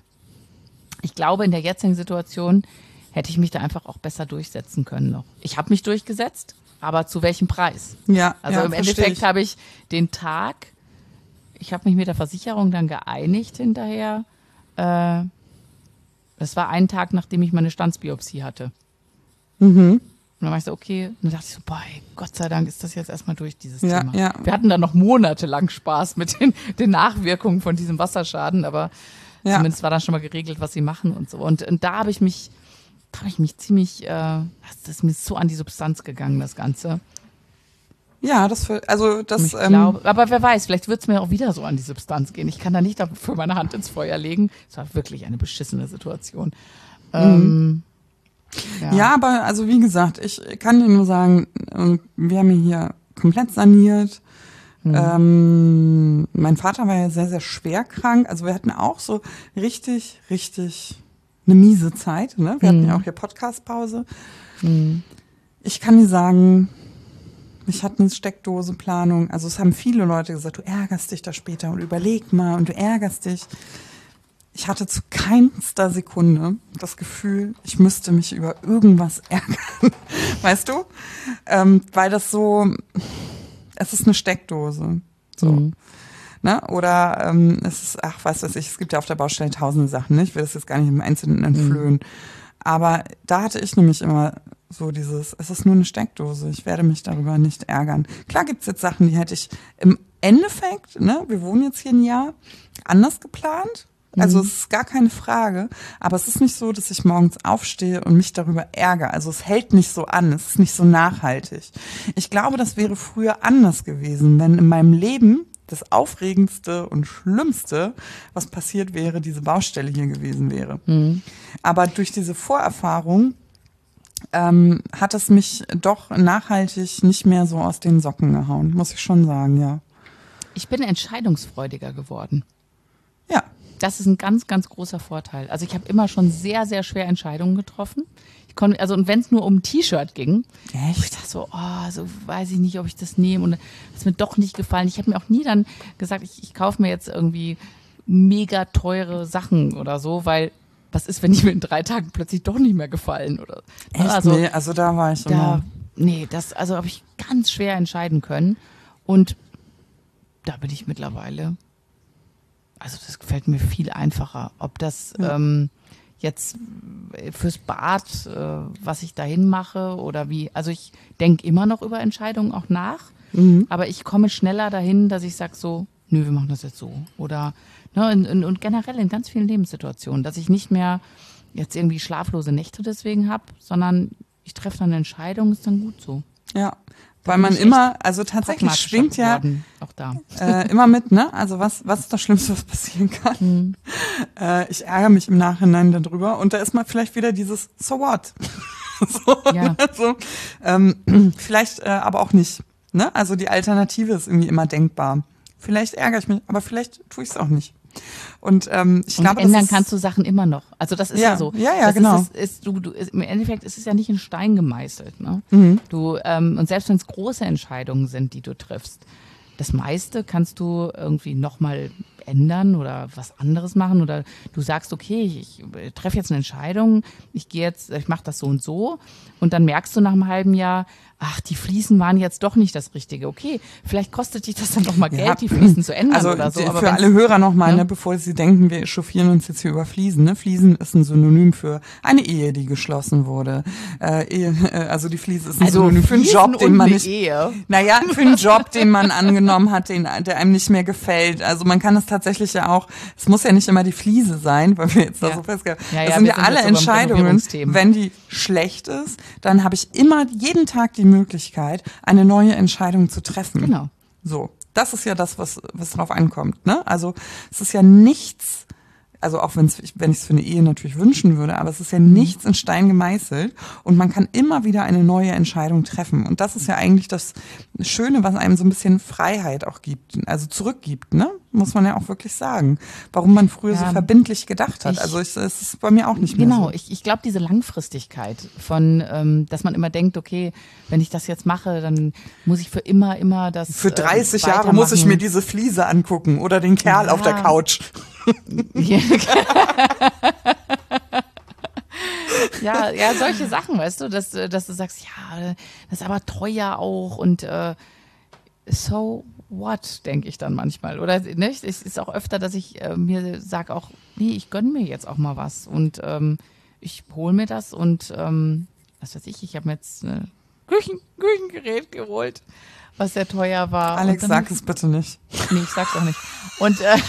ich glaube, in der jetzigen Situation hätte ich mich da einfach auch besser durchsetzen können noch. Ich habe mich durchgesetzt, aber zu welchem Preis? Ja, also ja, im Endeffekt habe ich den Tag, ich habe mich mit der Versicherung dann geeinigt hinterher. Äh, das war ein Tag, nachdem ich meine Standsbiopsie hatte. Mhm. Und dann war ich so, okay, und dann dachte ich so, boah, Gott sei Dank ist das jetzt erstmal durch, dieses ja, Thema. Ja. Wir hatten dann noch monatelang Spaß mit den, den Nachwirkungen von diesem Wasserschaden, aber ja. zumindest war dann schon mal geregelt, was sie machen und so. Und, und da habe ich mich, da habe ich mich ziemlich, äh, das ist mir so an die Substanz gegangen, das Ganze. Ja, das für, also das. Ich glaube, ähm, aber wer weiß, vielleicht wird es mir auch wieder so an die Substanz gehen. Ich kann da nicht dafür meine Hand ins Feuer legen. Es war wirklich eine beschissene Situation. Mhm. Ähm, ja. ja, aber also wie gesagt, ich kann dir nur sagen, wir haben hier komplett saniert. Mhm. Ähm, mein Vater war ja sehr, sehr schwer krank. Also wir hatten auch so richtig, richtig eine miese Zeit. Ne? Wir mhm. hatten ja auch hier Podcast-Pause. Mhm. Ich kann dir sagen, ich hatte eine Steckdosenplanung. Also es haben viele Leute gesagt, du ärgerst dich da später und überleg mal und du ärgerst dich. Ich hatte zu keinster Sekunde das Gefühl, ich müsste mich über irgendwas ärgern. Weißt du? Ähm, weil das so, es ist eine Steckdose. So. Mhm. Ne? Oder ähm, es ist, ach, was weiß ich, es gibt ja auf der Baustelle tausende Sachen, ne? Ich will das jetzt gar nicht im Einzelnen entflöhen. Mhm. Aber da hatte ich nämlich immer so dieses, es ist nur eine Steckdose, ich werde mich darüber nicht ärgern. Klar gibt's jetzt Sachen, die hätte ich im Endeffekt, ne, wir wohnen jetzt hier ein Jahr, anders geplant. Also mhm. es ist gar keine Frage, aber es ist nicht so, dass ich morgens aufstehe und mich darüber ärgere. Also es hält nicht so an, es ist nicht so nachhaltig. Ich glaube, das wäre früher anders gewesen, wenn in meinem Leben das Aufregendste und Schlimmste, was passiert wäre, diese Baustelle hier gewesen wäre. Mhm. Aber durch diese Vorerfahrung ähm, hat es mich doch nachhaltig nicht mehr so aus den Socken gehauen, muss ich schon sagen, ja. Ich bin entscheidungsfreudiger geworden. Ja. Das ist ein ganz, ganz großer Vorteil. Also ich habe immer schon sehr, sehr schwer Entscheidungen getroffen. Ich konnte, also und wenn es nur um ein T-Shirt ging, Echt? ich dachte so, oh, so weiß ich nicht, ob ich das nehme und es mir doch nicht gefallen. Ich habe mir auch nie dann gesagt, ich, ich kaufe mir jetzt irgendwie mega teure Sachen oder so, weil was ist, wenn ich mir in drei Tagen plötzlich doch nicht mehr gefallen oder? Echt? Also, nee, also da war ich da, immer. Nee, das also habe ich ganz schwer entscheiden können und da bin ich mittlerweile. Also das gefällt mir viel einfacher. Ob das ja. ähm, jetzt fürs Bad, äh, was ich dahin mache oder wie. Also ich denke immer noch über Entscheidungen auch nach, mhm. aber ich komme schneller dahin, dass ich sage so, nö, wir machen das jetzt so. Oder ne, und, und, und generell in ganz vielen Lebenssituationen, dass ich nicht mehr jetzt irgendwie schlaflose Nächte deswegen habe, sondern ich treffe dann eine Entscheidung, ist dann gut so. Ja. Weil man immer, also tatsächlich schwingt ja auch da. äh, immer mit, ne? Also was was ist das Schlimmste, was passieren kann? Mhm. Äh, ich ärgere mich im Nachhinein darüber und da ist mal vielleicht wieder dieses So what? so, ja. also, ähm, vielleicht äh, aber auch nicht, ne? Also die Alternative ist irgendwie immer denkbar. Vielleicht ärgere ich mich, aber vielleicht tue ich es auch nicht. Und ähm, ich und glaube, ändern das kannst du Sachen immer noch. Also das ist ja, ja so. Ja, ja, das genau. Ist, ist, ist, du, du, ist, im Endeffekt ist es ja nicht in Stein gemeißelt. Ne? Mhm. Du ähm, und selbst wenn es große Entscheidungen sind, die du triffst, das meiste kannst du irgendwie nochmal ändern oder was anderes machen oder du sagst, okay, ich, ich treffe jetzt eine Entscheidung, ich gehe jetzt, ich mache das so und so und dann merkst du nach einem halben Jahr, ach, die Fliesen waren jetzt doch nicht das Richtige. Okay, vielleicht kostet dich das dann noch mal Geld, ja. die Fliesen zu ändern also oder so. Die, aber für alle Hörer nochmal, ne? ne, bevor sie denken, wir echauffieren uns jetzt hier über Fliesen. Ne? Fliesen ist ein Synonym für eine Ehe, die geschlossen wurde. Äh, Ehe, äh, also die Fliese ist ein also Synonym für einen Job, den man nicht... Ehe. Naja, für einen Job, den man angenommen hat, den, der einem nicht mehr gefällt. Also man kann es tatsächlich ja auch, es muss ja nicht immer die Fliese sein, weil wir jetzt da ja. so festgehalten haben. Ja, ja, das sind ja sind alle so Entscheidungen, wenn die schlecht ist, dann habe ich immer jeden Tag die Möglichkeit, eine neue Entscheidung zu treffen. Genau. So, das ist ja das, was was drauf ankommt. Ne? Also es ist ja nichts, also auch wenn's, wenn ich es für eine Ehe natürlich wünschen würde, aber es ist ja nichts in Stein gemeißelt und man kann immer wieder eine neue Entscheidung treffen. Und das ist ja eigentlich das Schöne, was einem so ein bisschen Freiheit auch gibt, also zurückgibt, ne? Muss man ja auch wirklich sagen. Warum man früher ja, so verbindlich gedacht hat. Ich, also es ist bei mir auch nicht mehr genau, so. Genau, ich, ich glaube diese Langfristigkeit von, ähm, dass man immer denkt, okay, wenn ich das jetzt mache, dann muss ich für immer, immer das Für dreißig äh, Jahre muss ich mir diese Fliese angucken oder den Kerl ja. auf der Couch. ja, ja, solche Sachen, weißt du, dass, dass du sagst, ja, das ist aber teuer auch und äh, so what, denke ich dann manchmal. Oder ne, es ist auch öfter, dass ich äh, mir sage auch, nee, ich gönne mir jetzt auch mal was und ähm, ich hole mir das und ähm, was weiß ich, ich habe mir jetzt ein Küchen, Küchengerät geholt, was sehr teuer war. Alex, dann, sag es bitte nicht. Nee, ich sag's auch nicht. Und äh,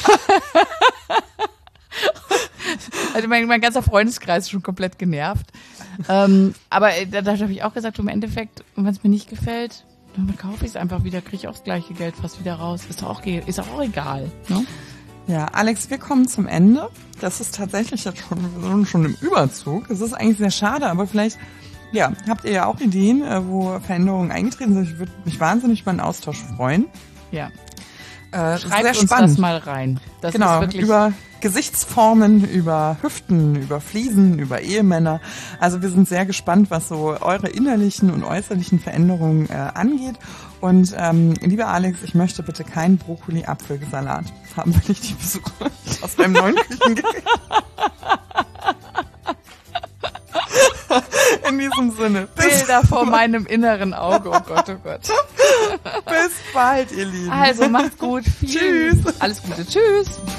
also mein, mein ganzer Freundeskreis ist schon komplett genervt. Ähm, aber da, da habe ich auch gesagt, im Endeffekt, wenn es mir nicht gefällt, dann kaufe ich es einfach wieder, kriege ich auch das gleiche Geld fast wieder raus. Ist doch auch, ist auch egal. Ne? Ja, Alex, wir kommen zum Ende. Das ist tatsächlich jetzt schon, schon im Überzug. Es ist eigentlich sehr schade, aber vielleicht ja, habt ihr ja auch Ideen, wo Veränderungen eingetreten sind. Ich würde mich wahnsinnig über einen Austausch freuen. Ja. Äh, Schreibt sehr uns spannend. das mal rein. Das genau, ist wirklich über Gesichtsformen, über Hüften, über Fliesen, über Ehemänner. Also wir sind sehr gespannt, was so eure innerlichen und äußerlichen Veränderungen äh, angeht. Und ähm, lieber Alex, ich möchte bitte keinen Brokkoli-Apfelsalat haben, wenn ich die besuche aus deinem neuen Küchengerät. In diesem Sinne. Bilder vor meinem inneren Auge. Oh Gott, oh Gott. Bis bald, ihr Lieben. Also macht's gut. Tschüss. Alles Gute. Tschüss.